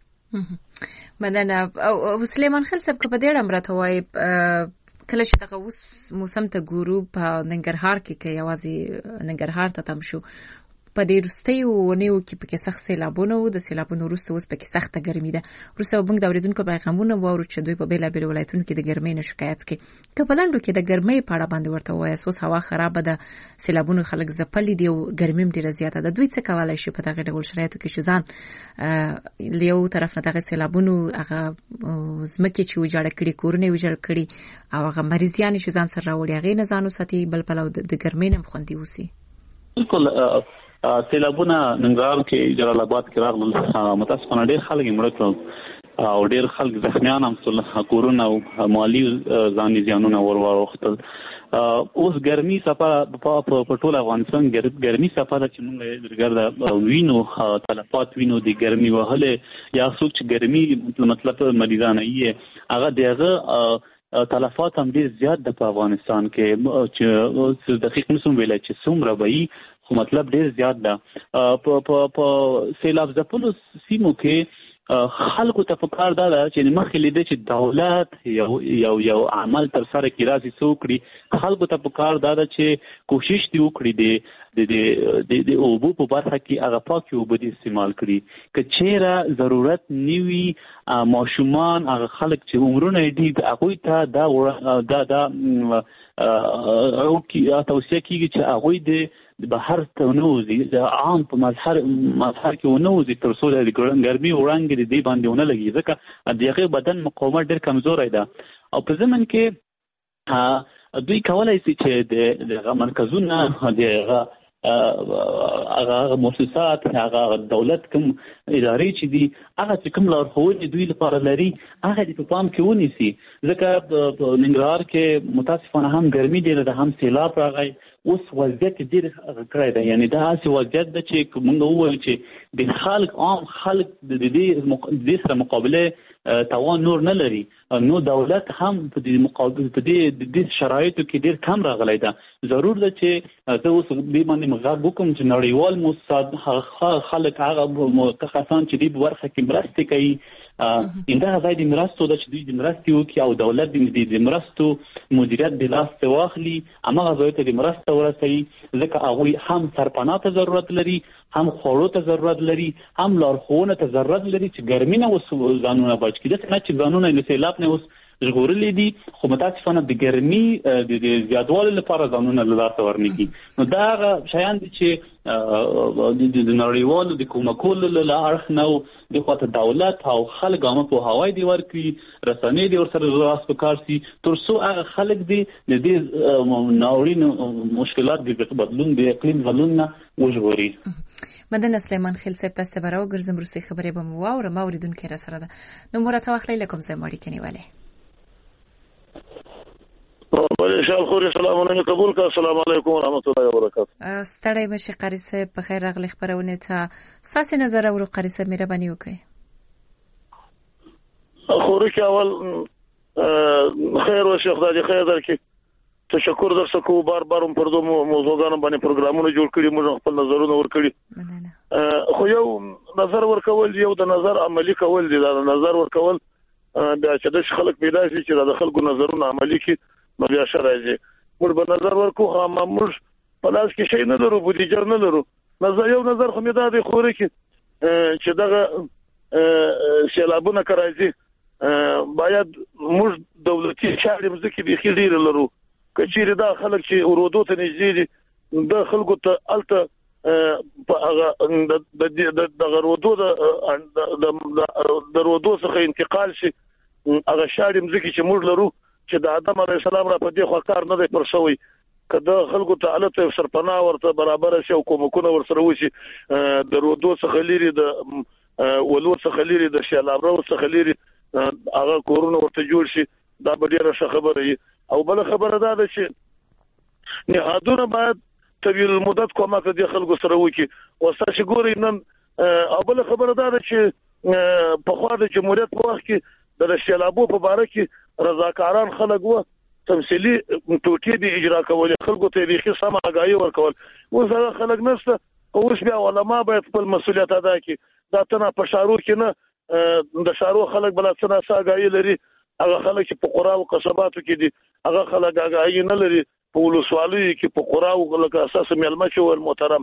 مننه او سلیمان خیل صاحب په دې اړه مرته وای کله چې دغه اوس موسم ته ګورو په ننګرهار کې کې یوازې ننګرهار ته تم شو په دې وروستیو ونیو کې پکې سخت سیلابونه و د سیلابونو وروسته اوس پکې سخته ګرمي ده. وروسته موږ د اوریدونکو پیغامونه واورو چې دوی په بیلابیلو ولایتونو کې د ګرمۍ نه شکایت کوي. که په لنډو کې د ګرمۍ په اړه باندې ورته وایي اوس هوا خراب ده، سیلابونو خلک ځپلي دي او ګرمي هم ډیره زیاته ده، دوی څه کولای شي په دغه ډول شرایطو کې چې ځان له یو طرف نه دغه سیلابونو هغه ځمکې چې ویجاړ کړي، کورونه ویجاړ کړي او هغه مریضیان چې ځان سره راوړي هغه نه ځانو ساتي، بل پلو د ګرمۍ نه خوندي اوسي. بالکل سیلابونه ننګرهار کې جلال آباد کې راغلل، متاسفانه ډېر خلک یې مړه کړل او ډېر خلک زخمیان هم شول، کورونه او مالي ځاني زیانونه ور واوښتل. اوس ګرمي څپه په ټول افغانستان ګرمي څپه ده چې موږ درګرده وینو تلفات وینو د ګرمي وهلې یا څوک چې ګرمي مطلب مریضان یې هغه دغه تلفات هم ډېر زیات ده په افغانستان کې چې دقیق نسم ویلی چې څومره به وي، خو مطلب ډېر زیات ده. په سیلاب ځپلو سیمو کې خلکو ته پکار دا ده چې مخکې لیده چې دولت یو یو یو عمل تر سره کې راځي څه وکړي، خلکو ته پکار دا ده چې کوشش دې وکړي د د اوبو په برخه کې هغه پاکې اوبه دې استعمال کړي. که چیرې ضرورت نه وي ماشومان هغه خلک چې عمرونه یې ډېر هغوی ته دا دا دا توصیه کېږي چې هغوی د بهر ته ونوځي، د عام په مظهر مظهر کې ونوځي تر څو د ګرمي وړانګې د دې باندې ونه لګي، ځکه د هغې بدن مقاومت ډېر کمزوری ده. او په ضمن کې دوی کولی شي چې د دغه مرکزونه د هغه مؤسسات هغه دولت کوم ادارې چې دي هغه چې کوم لارښوونې دوی لپاره لري هغه دې په پام کې ونیسي، ځکه په ننګرهار کې متاسفانه هم ګرمي ډېره ده، هم سیلاب راغی، اوس وضعیت ډېر کړی ده. یعنی دا هسې وضعیت ده چې موږ ووایو چې د خلک عام خلک د دې سره مقابله توان نور نه لري، نو دولت هم په دې مقابل په دې شرایطو کې ډېر کم راغلی ده. ضرور ده چې زه اوس دې باندې غږ وکړم چې نړیوال مؤسسات خلک هغه متخصصان چې دې په برخه کې مرستې کوي همدغه ځای د مرستو ده چې دوی د مرستې وکړي او دولت د مرستو مدیریت د لاس ته واخلي، هماغه ځایو ته د مرسته ورسوي، ځکه هغوی هم سرپناه ته ضرورت لري، هم خوړو ته ضرورت لري، هم لارښوونه ته ضرورت لري چې ګرمي نه اوس ځانونه بچ کړي. داسې نه چې ځانونه یې له سیلاب نه اوس ژغورلي دي، خو متاسفانه د ګرمي د زیاتوالي لپاره ځانونه له لاسه ورنږدي. نو دا هغه شیان دي چې د نړیوالو د کومکولو له اړخ نه د خواته دولت او خلک عامه پوهاوی دې ورکړي، رسنۍ دې ورسره راس په کار شي تر څو هغه خلک دې د دې ناورین مشکلات د بدلون د اقلیم بدلون نه وژغوري. مدن سلیمان خیل صاحب تاسو ته راو ګرځم وروستۍ خبرې به مو واورم، اوریدونکي را سره ده. نو مراد واخلئ له کوم ځای مو اړیکې نیولې؟ بله شال خوري سلامونه قبول کا. السلام علیکم ورحمت الله وبرکاته. ستړی مشه قاری صاحب، په خیر راغلی خبرونه ته. ساسي نظر اورو قاری صاحب، مهرباني وکړئ. خوري کې اول خیر او شیخ دادی خیر درکې تشکر در سکو، بار بار پر دو موضوعګانو باندې پروګرامونه جوړ کړي، موږ خپل نظرونه ورکړي، خو یو نظر ورکول یو د نظر عملی کول دي. دا نظر ورکول بیا چې د خلک پیدا شي چې د خلکو نظرونه عملی کړي نو بیا شرایږي. موږ به نظر ورکو، هم موږ په لاس کې شي نه لرو، بودیجه نه لرو. نظر یو نظر خو مې دا دی خوري کې چې دغه سیلابونه کراځي باید موږ دولتي چارې مزکه به خیر لرو. کچېره دا خلک چې ورودو ته نږدې دي د خلکو ته الته په هغه د د غرودو د د ورودو څخه انتقال شي، هغه شاړې مزکه چې موږ لرو چې د آدم علیه السلام را په دې خوا کار نه دی پر شوی، کله خلکو ته الته سرپناه ورته برابر شي او کومکونه ورسره وشي، د ورودو څخه لري، د ولور څخه لري، د شلابرو څخه لري، هغه کورونه ورته جوړ شي. دا به ډیره ښه خبره وي. او بل خبره دا ده چې نهادونه باید طویل المدت کومک د خلکو سره وکړي. او تاسو ګورئ نن او بل خبره دا ده چې په خوا د جمهوریت په وخت کې د سیلابو په باره کې رضاکاران خلک وو، تمثيلي ټوټې دي اجرا کول، خلکو ته ریخي سم آگاهي ورکول. اوس هغه خلک نشته، اوس بیا علما باید خپل مسولیت ادا کړي. دا تنه په شارو کې نه د شارو خلک بل څه نه آگاهي لري، هغه خلک چې په قرا او قصباتو کې دي هغه خلک آگاهي نه لري، په ولسوالۍ کې په قرا او لکه اساس ملما شو محترم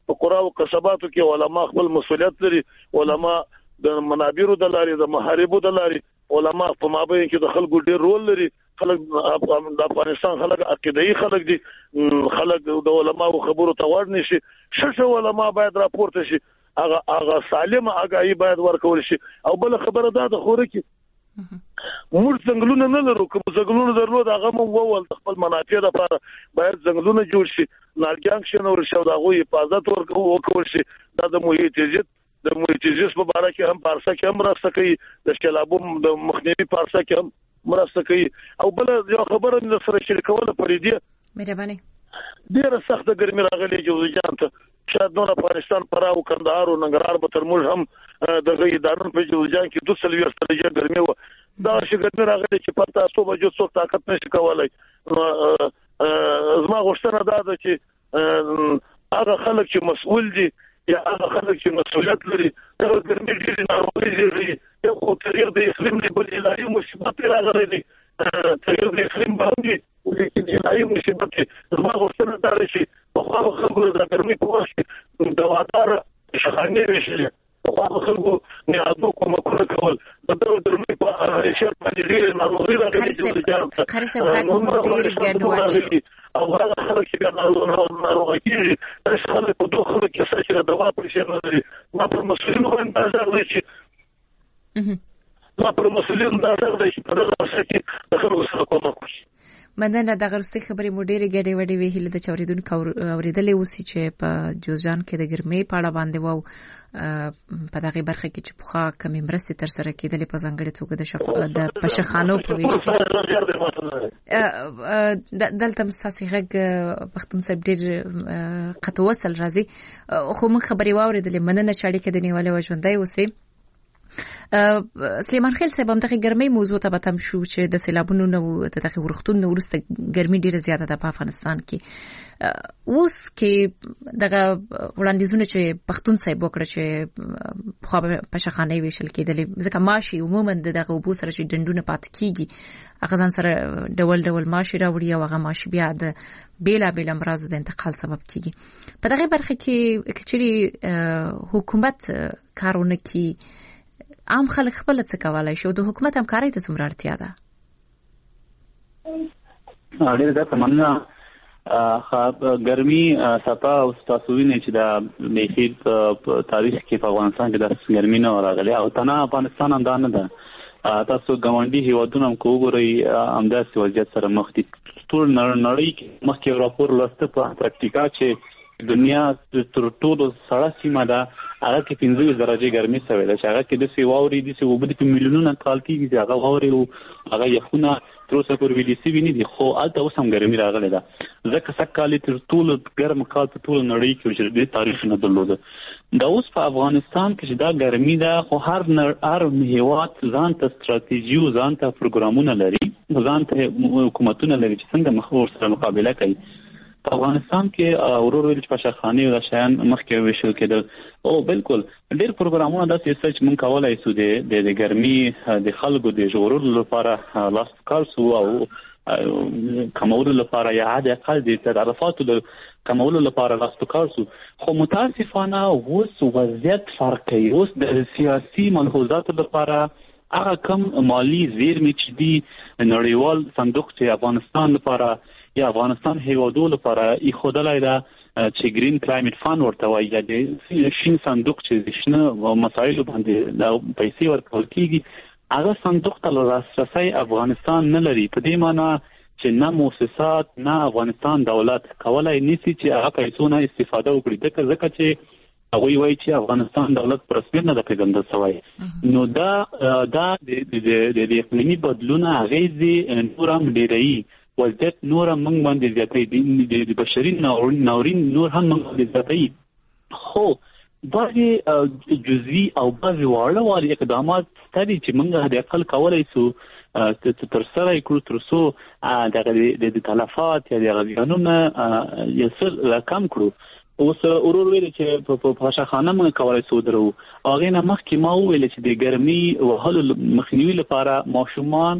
په قرا او قصباتو کې علما خپل مسؤلیت لري، علما د منابرو د لاري د محاربو د لاري علما په مابین کې د خلکو ډیر رول لري. خلک د افغانستان خلک عقیدایي خلک دي، خلک د علماو خبرو ته ور نشي. ششه علما باید راپورته شي، هغه هغه سالم اگاهي باید ورکول شي. او بل خبره ده د خوره کې موږ څنګهونه نه لرو، کوم څنګهونه درلود هغه مو وول خپل منافع لپاره باید څنګهونه جوړ شي، نارګانګ شنو ورشو دغه حفاظت ورکول شي. دا د محیط زیات د محیط زیات په اړه کې هم پارسه کې هم راځي کوي، د شلابو د مخنیوي پارسه کې هم مرسته کوي. او بل یو خبره د سره شریکوله پرې دی مهرباني ډیره سخته ګرمي راغلي جوزجان ته، شاید نور افغانستان پراو کندهار او ننګرهار به تر موږ هم د غي دارن په جوزجان کې دوه سل ویشت درجه ګرمي و. دا شي ګرمي راغلي چې پتا څو بجو څو طاقت نشي کولای. زما غوښتنه دا ده چې هغه خلک چې مسؤل دي یا هغه خلک چې مسؤلیت لري دا ګرمي ډیره ناروغي لري، یو تغیر د اقلیم دی بل الهي مصیبت راغلي دي، تغیر د اقلیم باندې لیکن الهي مصیبت زما غوښتنه دا ده چې په خپل خلکو د ګرمي په وخت کې دواتار شخانه وشي، په خپل خلکو نه اځو کوم کول کول د ګرمي په اړه شر باندې ډیر ناروغي راغلي. خرڅه وکړه ډیر ګډوډ او هغه خلک چې ناروغي کیږي دا خلک په دوه خلک کې چې دوا په شي نه لري. ما په مسلمانانو باندې ځل شي ما پر مسلمان دا څنګه چې په دغه څه کې د خلکو سره کومه کوي. مننه. د غرستي خبرې مو ډېرې ګډې وډې وې هیله د چوریدونکو اوریدلې اوسې چې په جوزجان کې د ګرمۍ په اړه باندې وو په دغه برخه کې چې پوخا کمی مرستې تر سره کېدلې په ځانګړي توګه د شف د پښخانو په ویش کې دلته مساسي غږ پښتون صاحب ډېر قطو وصل راځي خو موږ خبرې واوریدلې. مننه چې اړیکه د نیولې وژوندۍ اوسې. سلیمان خیل صاحب هم دغه ګرمۍ موضوع ته بتم شو چې د سیلابونو نو د دغه ورختون ورسته ګرمۍ ډیره زیاته ده په افغانستان کې. اوس کې دغه وړاندیزونه چې پښتون صاحب وکړه چې خو په شخانه ویشل کېدل ځکه ماشي عموما دغه وبو سره چې ډندونه پات کیږي هغه ځان سره ډول ډول ماشي راوړي او هغه ماشي بیا د بیلا بیل امراض د انتقال سبب کیږي. په دغه برخه کې کچري حکومت کارونه کوي، عام خلک خپل څه کولای شي او د حکومت همکارۍ ته څومره اړتیا ده؟ ډېر زیات مننه. ګرمي سپا او تاسو وینئ چې دا د هیڅ تاریخ کې په افغانستان کې د ګرمي نه راغلي او تنه افغانستان هم دا نه ده. تاسو ګاونډي هیوادونه هم وګورئ همداسې وضعیت سره مخ دي. ټول نړۍ کې مخکې راپور لوسته په انټارکټیکا چې دنیا تر ټولو سړه سیمه ده هغه کې پنځه درجه ګرمي شوې ده چې هغه کې د سی واوري دي چې وبد په میلیونونو کال کې هغه واوري او هغه یخونه تر اوسه پورې ویلي سی ویني دي خو البته اوس هم ګرمي راغله ده. ځکه سکهاله تر ټولو ګرم کال په ټول نړۍ کې چې د تاریخ نه درلوده. دا اوس په افغانستان کې چې دا ګرمي ده خو هر هر هیواد ځان ته ستراتیژي او ځان ته پروګرامونه لري، ځان ته حکومتونه لري چې څنګه مخ ورسره مقابله کوي. په افغانستان کې اورور ویل چې پښخانه او شایان مخکې وشو کېدل او بالکل ډېر پروګرامونه داسې چې مونږ کولای شو د د ګرمي د خلکو د ژغورلو لپاره لاس کار سو او کمولو لپاره یا حد اقل د تدارکاتو د کمولو لپاره لاس کار سو. خو متاسفانه اوس وضعیت فرق کوي. اوس د سیاسي ملحوظاتو لپاره هغه کم مالی زیرمې چې دی نړیوال صندوق چې افغانستان لپاره یا افغانستان هیوادو لپاره ایښودلای ده چې گرین کلایمټ فاند ورته وایي یا د شین صندوق چې د شنه مسایلو باندې د پیسې ورکول کیږي هغه صندوق ته لاسرسی افغانستان نه لري. په دې معنی چې نه مؤسسات نه افغانستان دولت کولای نشي چې هغه پیسو نه استفاده وکړي ځکه چې هغه وایي چې افغانستان دولت پر رسمیت نه د پیژندل شوی. نو دا دا د د اقلیمي بدلون اغیزې نور هم ډېرې وضعیت نور هم موږ باندې زیاتې د بشري ناورین نور هم موږ باندې زیاتې. خو بعضې جزئي او بعضې واړه واړه اقدامات شته دي چې موږ د عقل کولی شو تر سره یې کړو تر څو دغه د تلفات یا د زیانونه یو څه کم کړو. اوس ورور ویل چې په پښخانه موږ کولی شو درو هغې نه مخکې ما وویل چې د ګرمي وهلو مخنیوي لپاره ماشومان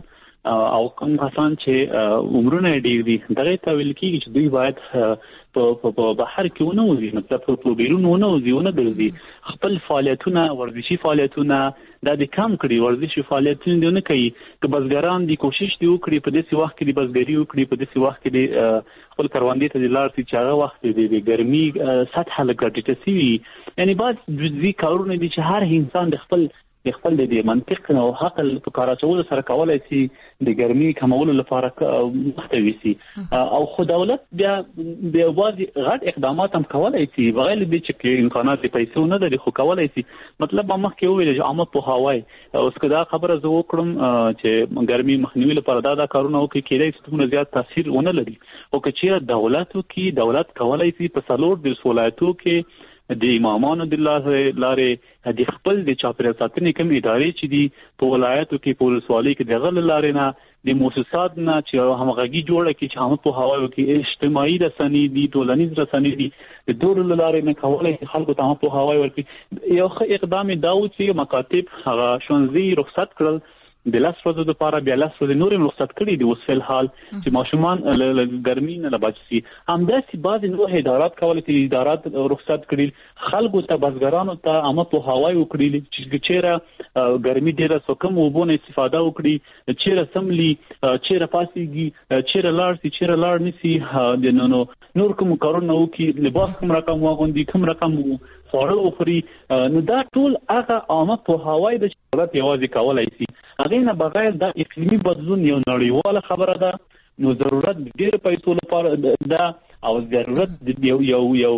او کوم کسان چې عمرونه ډیر دي دغه ته ویل کېږي چې دوی باید په په بهر کې ونه وځي، مطلب په بیرون ونه وځي، ونه ګرځي، خپل فعالیتونه ورزشي فعالیتونه دا د کم کړي، ورزشي فعالیتونه نه کوي. که بزګران دي کوشش دی وکړي په داسې وخت کې د بزګري وکړي، په داسې وخت کې د خپل کروندې ته د لاړ شي چې هغه وخت د ګرمي سطح لږه ټیټه شي. یعنی بعض جزئي کارونه دي چې هر انسان د خپل د خپل د منطق او عقل په کار اچولو سره کولای شي د ګرمي کمولو لپاره مخته وي. او خو دولت بیا د بعض غټ اقدامات هم کولای شي بغیر د چې امکانات پیسې نه لري، خو کولای شي. مطلب ما مخکې وویل چې عامه پوهاوی، اوس که دا خبره زه وکړم چې ګرمي مخنیوي لپاره دا دا کارونه وکړي، کېدای شي دومره زیات تاثیر ونه لري. او که چېرې دولت وکړي، دولت کولای شي په څلور دېرش ولایتو کې د امامانو د لارې د خپل د چاپیریال ساتنې کوم ادارې چې دي په ولایتو کې په ولسوالۍ کې د هغه لارې نه د مؤسسات نه چې همغږي جوړه کړي چې عامه پوهاوی وکړي، اجتماعي رسنۍ دي، ټولنیز رسنۍ دي، د ټولو لارې نه کولای شي خلکو ته عامه پوهاوی ورکړي. یو ښه اقدام دا و چې مکاتب هغه ښوونځي رخصت کړل د لس ورځو لپاره، بیا لس ورځې نور هم رخصت کړي دي اوس فلحال چې ماشومان له ګرمۍ نه بچ شي. همداسې بعضې نور ادارات کولی چې ادارات رخصت کړي، خلکو ته بزګرانو ته عامه پوهاوی وکړي چې چېرې ګرمي ډېره څو کم اوبو نه استفاده وکړي، چېرې سملي، چېرې پاسېږي، چېرې لاړ شي، چېرې لاړ نه شي، د نو نور کوم کارونه وکړي، لباس کوم رقم واغوندي، کوم رقم خواړه وخوري. نو دا ټول هغه عامه پوهاوی د چې دولت یوازې کولی شي. هغې نه بغیر دا اقلیمي بدلون یو نړیواله خبره ده، نو ضرورت د ډېرو پیسو لپاره ده او ضرورت د یو یو یو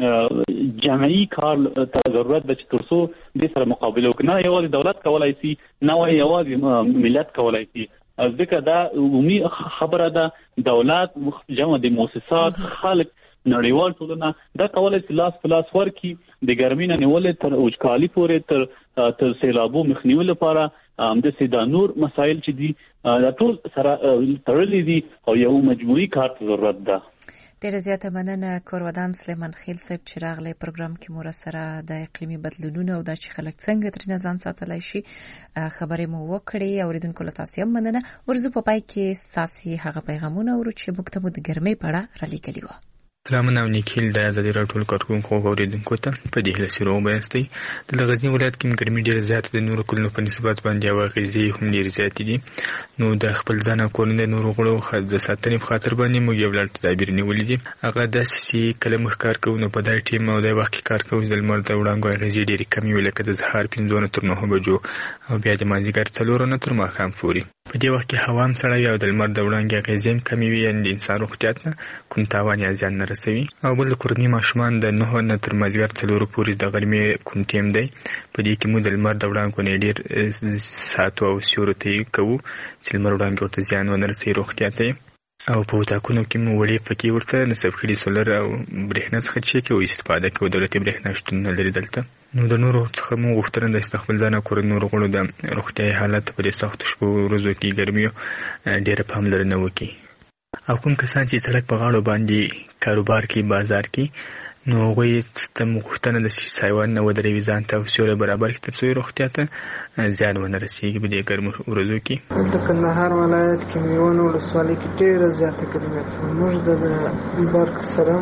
جمعي کار ته ضرورت ده چې تر څو دې سره مقابله وکړي. نه یوازې دولت کولی شي، نه یوازې ملت کولی شي، ځکه دا عمومي خبره ده. دولت جمع د مؤسسات، خلک، نړیوال ټولنه دا کولای شي لاس په لاس ورکړي د ګرمۍ نه نیولې تر وچکالي پورې، تر تر سیلابو مخنیوي لپاره همداسې دا نور مسایل چې دي دا ټول سره تړلي دي او یو مجموعي کار ته ضرورت ده. ډیره زیاته مننه کورودان سلیمان خیل صاحب چې راغلی پروګرام کې مو سره د اقلیمي بدلونونو او د چې خلک څنګه ترې ځان ساتلی شي خبرې مو وکړې. اوریدونکو له تاسو هم مننه. ورځو په پای کې ستاسې هغه پیغامونه ورو چې موږ ته مو د ګرمۍ په اړه رالیږلي وو. سلامونه او نیکیل د ازادي راډیو ټول کارکونکو او اوریدونکو ته په دې هیله چې روغ یاستئ. د غزني ولایت کې ګرمي ډېره زیاته د نورو کلونو په نسبت باندې او اغېزې هم ډېرې زیاتې دي. نو د خپل ځان او کورنۍ نورو غړو د ساتنې په خاطر باندې موږ یو لړ تدابیر نیولي دي. هغه داسې چې کله موږ کار کوو نو په دغه ټیم او د وخت کې کار کوو د لمر د وړانګو اغېزې ډېرې کمې وي، لکه د سهار پنځو نه تر نهو بجو او بیا د مازدیګر څلورو نه تر ماښام پورې. په دې وخت کې هوا هم سړه وي او د لمر د وړانګې اغېزې هم کمې وي، یعنې د انسان روغتیا ته کوم تاوان یا زیان نه رسوي. او بل د کورنۍ ماشومان د نهو نه تر مازدیګر څلورو پورې د غرمې کوم ټیم دی، په دې کې موږ د لمر د وړانګو نه ډېر ساتو او سیورو ته یې کوو چې لمر وړانګې ورته زیان ونه رسوي روغتیا ته. او په اتاقونو کې مو وړې پکې ورته نصب کړي سولر او برېښنا څخه چې کوو استفاده کوو. دولتي برېښنا شتون نه لري دلته. نو د نورو څخه مو غوښتنه ده چې خپل ځان او کورنۍ نورو غړو د روغتیایي حالت په دې سختو شپو ورځو کې ګرمیو ډېره پاملرنه وکړي. او کوم کسان چې سړک په غاړو باندې کاروبار کوي، بازار کې، نو هغوی ته مو غوښتنه ده چې سایوان نه ودروي، ځان ته سیوری برابر کړي تر څو یې روغتیا ته زیان ونه رسېږي په دې ګرمو ورځو کې. د کندهار ولایت کې میوند ولسوالۍ کې ډېره زیاته ګرمي ده. موږ د برق سره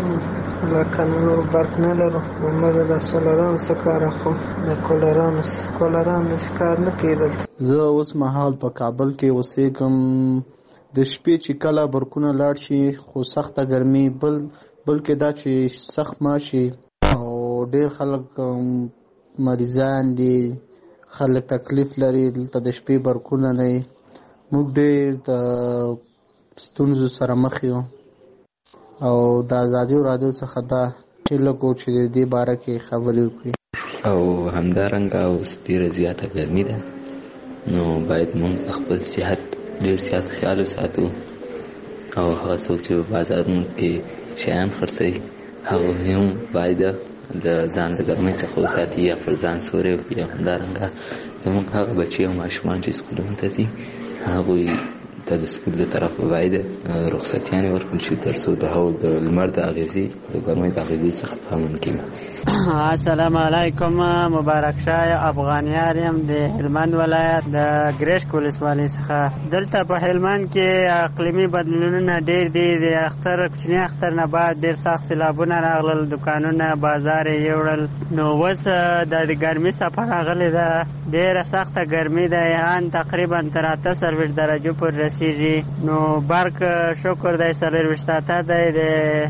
لکه نور برق نه لرو، موږ د سولرانو څخه کار اخلو، د کولرانو څخه کولرانو څخه کار نه کوي دلته. زه اوس مهال په کابل کې اوسېږم. د شپې چې کله برقونه لاړ شي خو سخته ګرمي، بل بلکې دا چې سخت ماشي او ډېر خلک مریضان دي، خلک تکلیف لري دلته د شپې برقونه نه وي. موږ ډېر د ستونزو سره مخ یو او د ازادي راډیو څخه دا هیله کوو چې د دې باره کې خبرې وکړي. او همدارنګه اوس ډېره زیاته ګرمي ده، نو باید موږ خپل صحت ډېر زیات خیال وساتو. او هغه څوک چې په بازارونو کې شیان خرڅوي هغوی هم باید د ځان د ګرمۍ څخه وساتي یا پر ځان سوری وکړي. او همدارنګه زموږ هغه بچي او ماشومان چې سکولونو ته ځي هغوی ته د سکول د طرفه باید رخصتیانې ورکړل شي تر څو د هغو د لمر د اغېزې د ګرمۍ د اغېزې څخه په امن کې وي. السلام علیکم. مبارک شاه افغانیار یم د هلمند ولایت د ګرشک ولسوالۍ څخه. دلته په هلمند کې اقلیمي بدلونونه ډېر دي. د اختر کوچني اختر نه بعد ډېر سخت سیلابونه راغلل، دکانونه بازار یې یوړل. نو اوس د ګرمۍ څپه راغلې ده، ډېره سخته ګرمي ده، ان تقریبا تر اته څلوېښت درجو پورې رسېږي. نو برق شکر دی څلوېښت اته دی د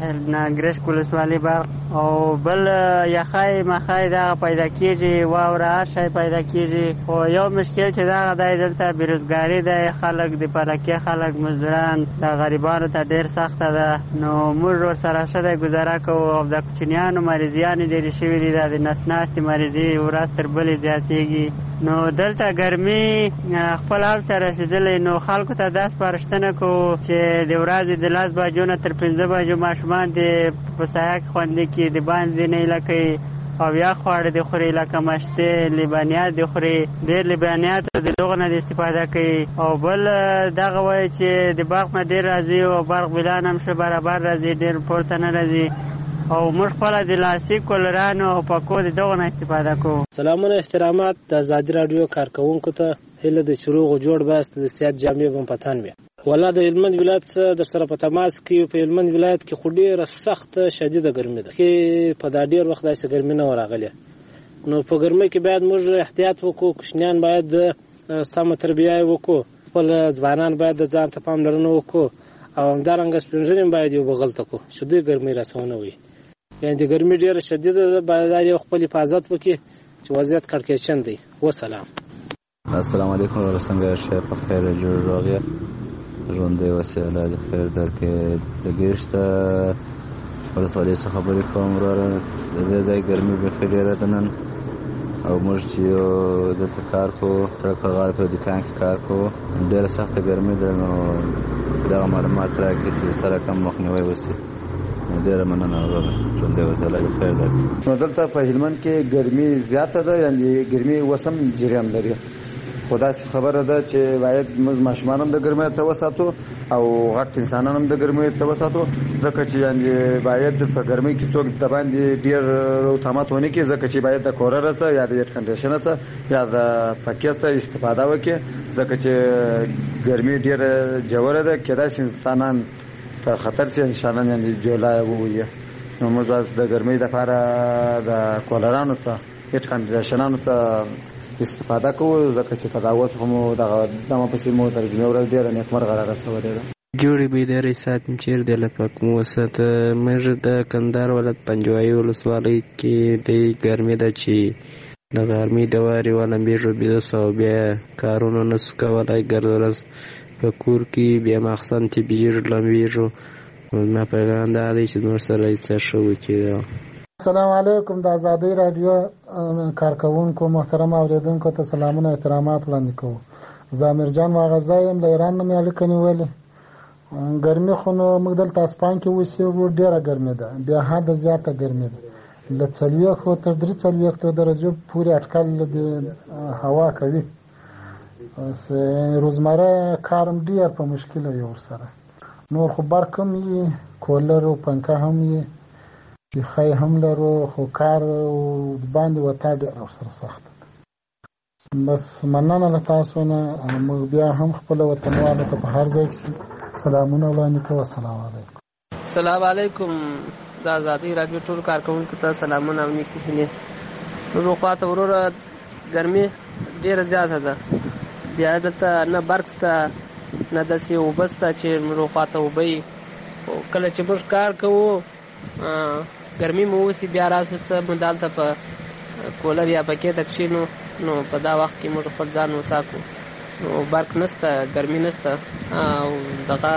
ګرشک ولسوالۍ برق. او بل یخای مخای دغه پیدا کېږي، واوره هر شی پیدا کېږي. خو یو مشکل چې دغه دی دلته بېروزګاري دی، خلک د فلکي خلک مزدوران د غریبانو ته ډېر سخته ده. نو موږ ورسره ښه دی ګزاره کوو. او د کوچنیانو مریضیانې ډېرې شوي دي، د نس ناستې مریضي ورځ تر بلې زیاتېږي. نو دلته ګرمي خپل حد ته رسېدلی. نو خلکو ته دا سپارښتنه کوو چې د ورځې د لس بجو نه تر پنځه بجو ماشومان د په سایه کې خوندي کړي، د باندې نه ایله کوي او یا خواړه د خوري لکه مشتې لبنیات د خوري، ډېر لبنیات د دغو نه د استفاده کوي. او بل دغه وایي چې د برق نه ډېر راځي او برق بلان هم ښه برابر راځي، ډېر پورته نه راځي. او موږ خپله د لاسي کولرانو او پکو د دغو نه استفاده کوو. سلامونه احترامات د ازادي راډیو کارکوونکو ته. هیله د چې روغ او جوړ باست د صحت جامې به پتان وي. والله د هلمند ولایت څخه در سره په تماس کې. په هلمند ولایت کې خو ډېره سخته شدیده ګرمي ده، کې په دا ډېر وخت داسې ګرمي نه وه راغلې. نو په ګرمۍ کې باید موږ احتیاط وکړو، کوچنیان باید سمه تربیه یې وکړو، خپل ځوانان باید د ځان ته پاملرنه وکړو، او همدارنګه سپین ږیري باید یو بغل ته کړو چې دوی ګرمۍ راسونه وي. یعنې د ګرمي ډېره شدیده ده، باید یو خپل حفاظت وکړي چې وضعیت کړکېچن دی. وسلام. السلام علیکم ورحمة الله په خیر جوړ راغی. ژوندی اوسې، الله دې خیر درکړي. د ګرشک ولسوالۍ څخه خبرې کوم وروره. د دې ځای ګرمي بیخي ډېره ده نن، او موږ چې یو دلته کار کوو، ټرک غاړه په دوکان کې کار کوو، ډېره سخته ګرمي ده. نو دغه معلومات راکړي چې سره کم مخنیوی وشي. ډېره مننه وروره، ژوندی اوسې، الله دې خیر درکړي. نو دلته په هلمند کې ګرمي زیاته ده، یعنې ګرمي اوس هم جریان لري. خو داسې خبره ده چې باید موږ ماشومان هم د ګرمۍ څخه وساتو او غټ انسانان هم د ګرمۍ څخه وساتو، ځکه چې یعنې باید په ګرمۍ کې څوک د باندې ډېر روتامات ونه کړي، ځکه چې باید د کولر څخه یا د ایئر کنډیشنر څخه یا د پکې څخه استفاده وکړي، ځکه چې ګرمۍ ډېره ژوره ده، کېدای شي انسانان ته خطر شي، انسانان یعنې جولا ووایي. نو موږ د ګرمۍ دپاره د کولرانو څخه ایئر کنډیشنانو څخه استفاده کوو، ځکه چې تداوت هم دغه دمه پسې مو ترجمه ورځ ډېره نیکمرغه را رسولې ده. جوړې بیدارۍ ساتم چیرې دی له پاک مو وساته. موږ د کندهار ولایت پنجوایي ولسوالۍ کې د ګرمۍ ده چې د غرمې د وارې ولمبېږو بیده سو او بیا کارونه نه سو کولی، ګرد ورځ په کور کې بیا ماخستن چې بېږو لمبېږو. زما پیغام دا دی چې زموږ سره څه ښه وکړي. السلام علیکم. د ازادۍ راډیو کارکوونکو محترم اوریدونکو ته سلامونه احترامات وړاندې کوو. زه امیر جان ماغزه یم، له ایران نه مې اړیکه نیولې. ګرمي خو نو موږ دلته اسپان کې اوسېږو، ډېره ګرمي ده، بیا حده زیاته ګرمي ده، له څلوېښتو تر درې څلوېښتو درجو پورې اټکل د هوا کوي. روزمره کار هم ډېر په مشکله وي ورسره. نور خو برق هم وي، کولر او پنکه هم وي، یخی هم لرو، خو کار باندې وتا ډېر ورسره سخته ده. بس مننه له تاسو نه. موږ بیا هم خپله وطنوالو ته په هر ځای کې سلامونه وړاندې کوو. السلام علیکم. السلام علیکم. د ازادۍ راډیو ټول کارکوونکو ته سلامونه او نیکې هیلې. نورو خواته وروره ګرمي ډېره زیاته ده، بیا دلته نه برق شته نه داسې اوبه شته چې نورو خواته اوبه وي. کله چې موږ کار کوو ګرمي مو اوسي، بیا راسو څه مو دلته په کولر یا پکې ته کښېنو، نو په دا وخت کې موږ خپل ځان وساتو. نو برق نشته، ګرمي نشته، او دغه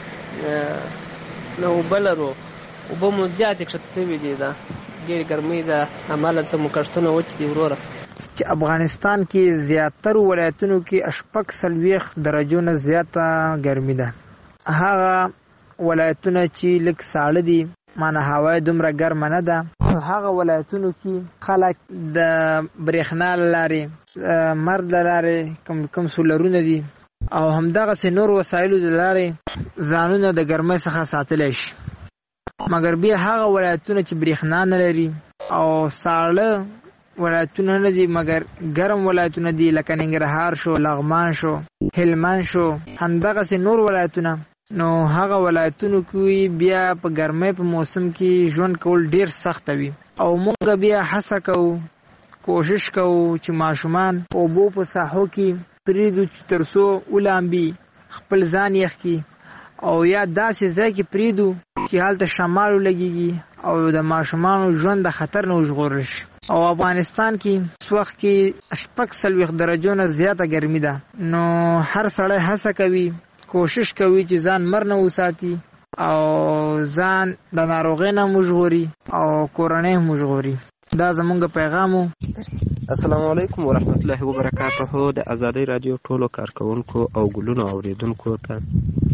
نه اوبه لرو، اوبه مو زیاتې کښته شوي دي، دا ډېرې ګرمۍ ده، هماله څه مو کښتونه وچ دي وروره. چې افغانستان کې زیاترو ولایتونو کې شپږ څلوېښت درجو نه زیاته ګرمي ده. هغه ولایتونه چې لږ ساړه دي، معنی هوا دومره ګرمه نه ده. هغه ولایتونو کې خلک د برېښنا له لارې، مرد له لارې کوم کوم سولرونه دي او همدغه سي نور وسایلو د لارې ځانونه د ګرمۍ څخه ساتلی شي. مګر بیا هغه ولایتونه چې برېښنا نه لري او ساړه ولایتونه نه دي مګر ګرم ولایتونه دي لکه ننګرهار شو، لغمان شو، هلمند شو، همدغسې نور ولایتونه، نو هغه ولایتونو کې بیا په ګرمۍ په موسم کې ژوند کول ډیر سخته وي او موږ بیا هڅه کوو، کوشش کوو چې ماشومان اوبو په ساحو کې پرېږدو چې تر څو ولامبي، خپل ځان یخ کړي او یا داسې ځای کې پرېږدو چې هلته شمال ولګېږي او د ماشومانو ژوند د خطر نه وژغورل شي. او افغانستان کې اس وخت کې شپږ څلوېښت درجو نه زیاته ګرمي ده، نو هر سړی هڅه کوي، کوشش کوي چې ځان مر نه وساتي او ځان د ناروغۍ نه وژغوري او کورنۍ هم وژغوري. دا زمونږ پیغام و. السلام علیکم ورحمت الله وبرکاته. د ازادۍ رادیو ټولو کارکونکو او ګلونو اوریدونکو ته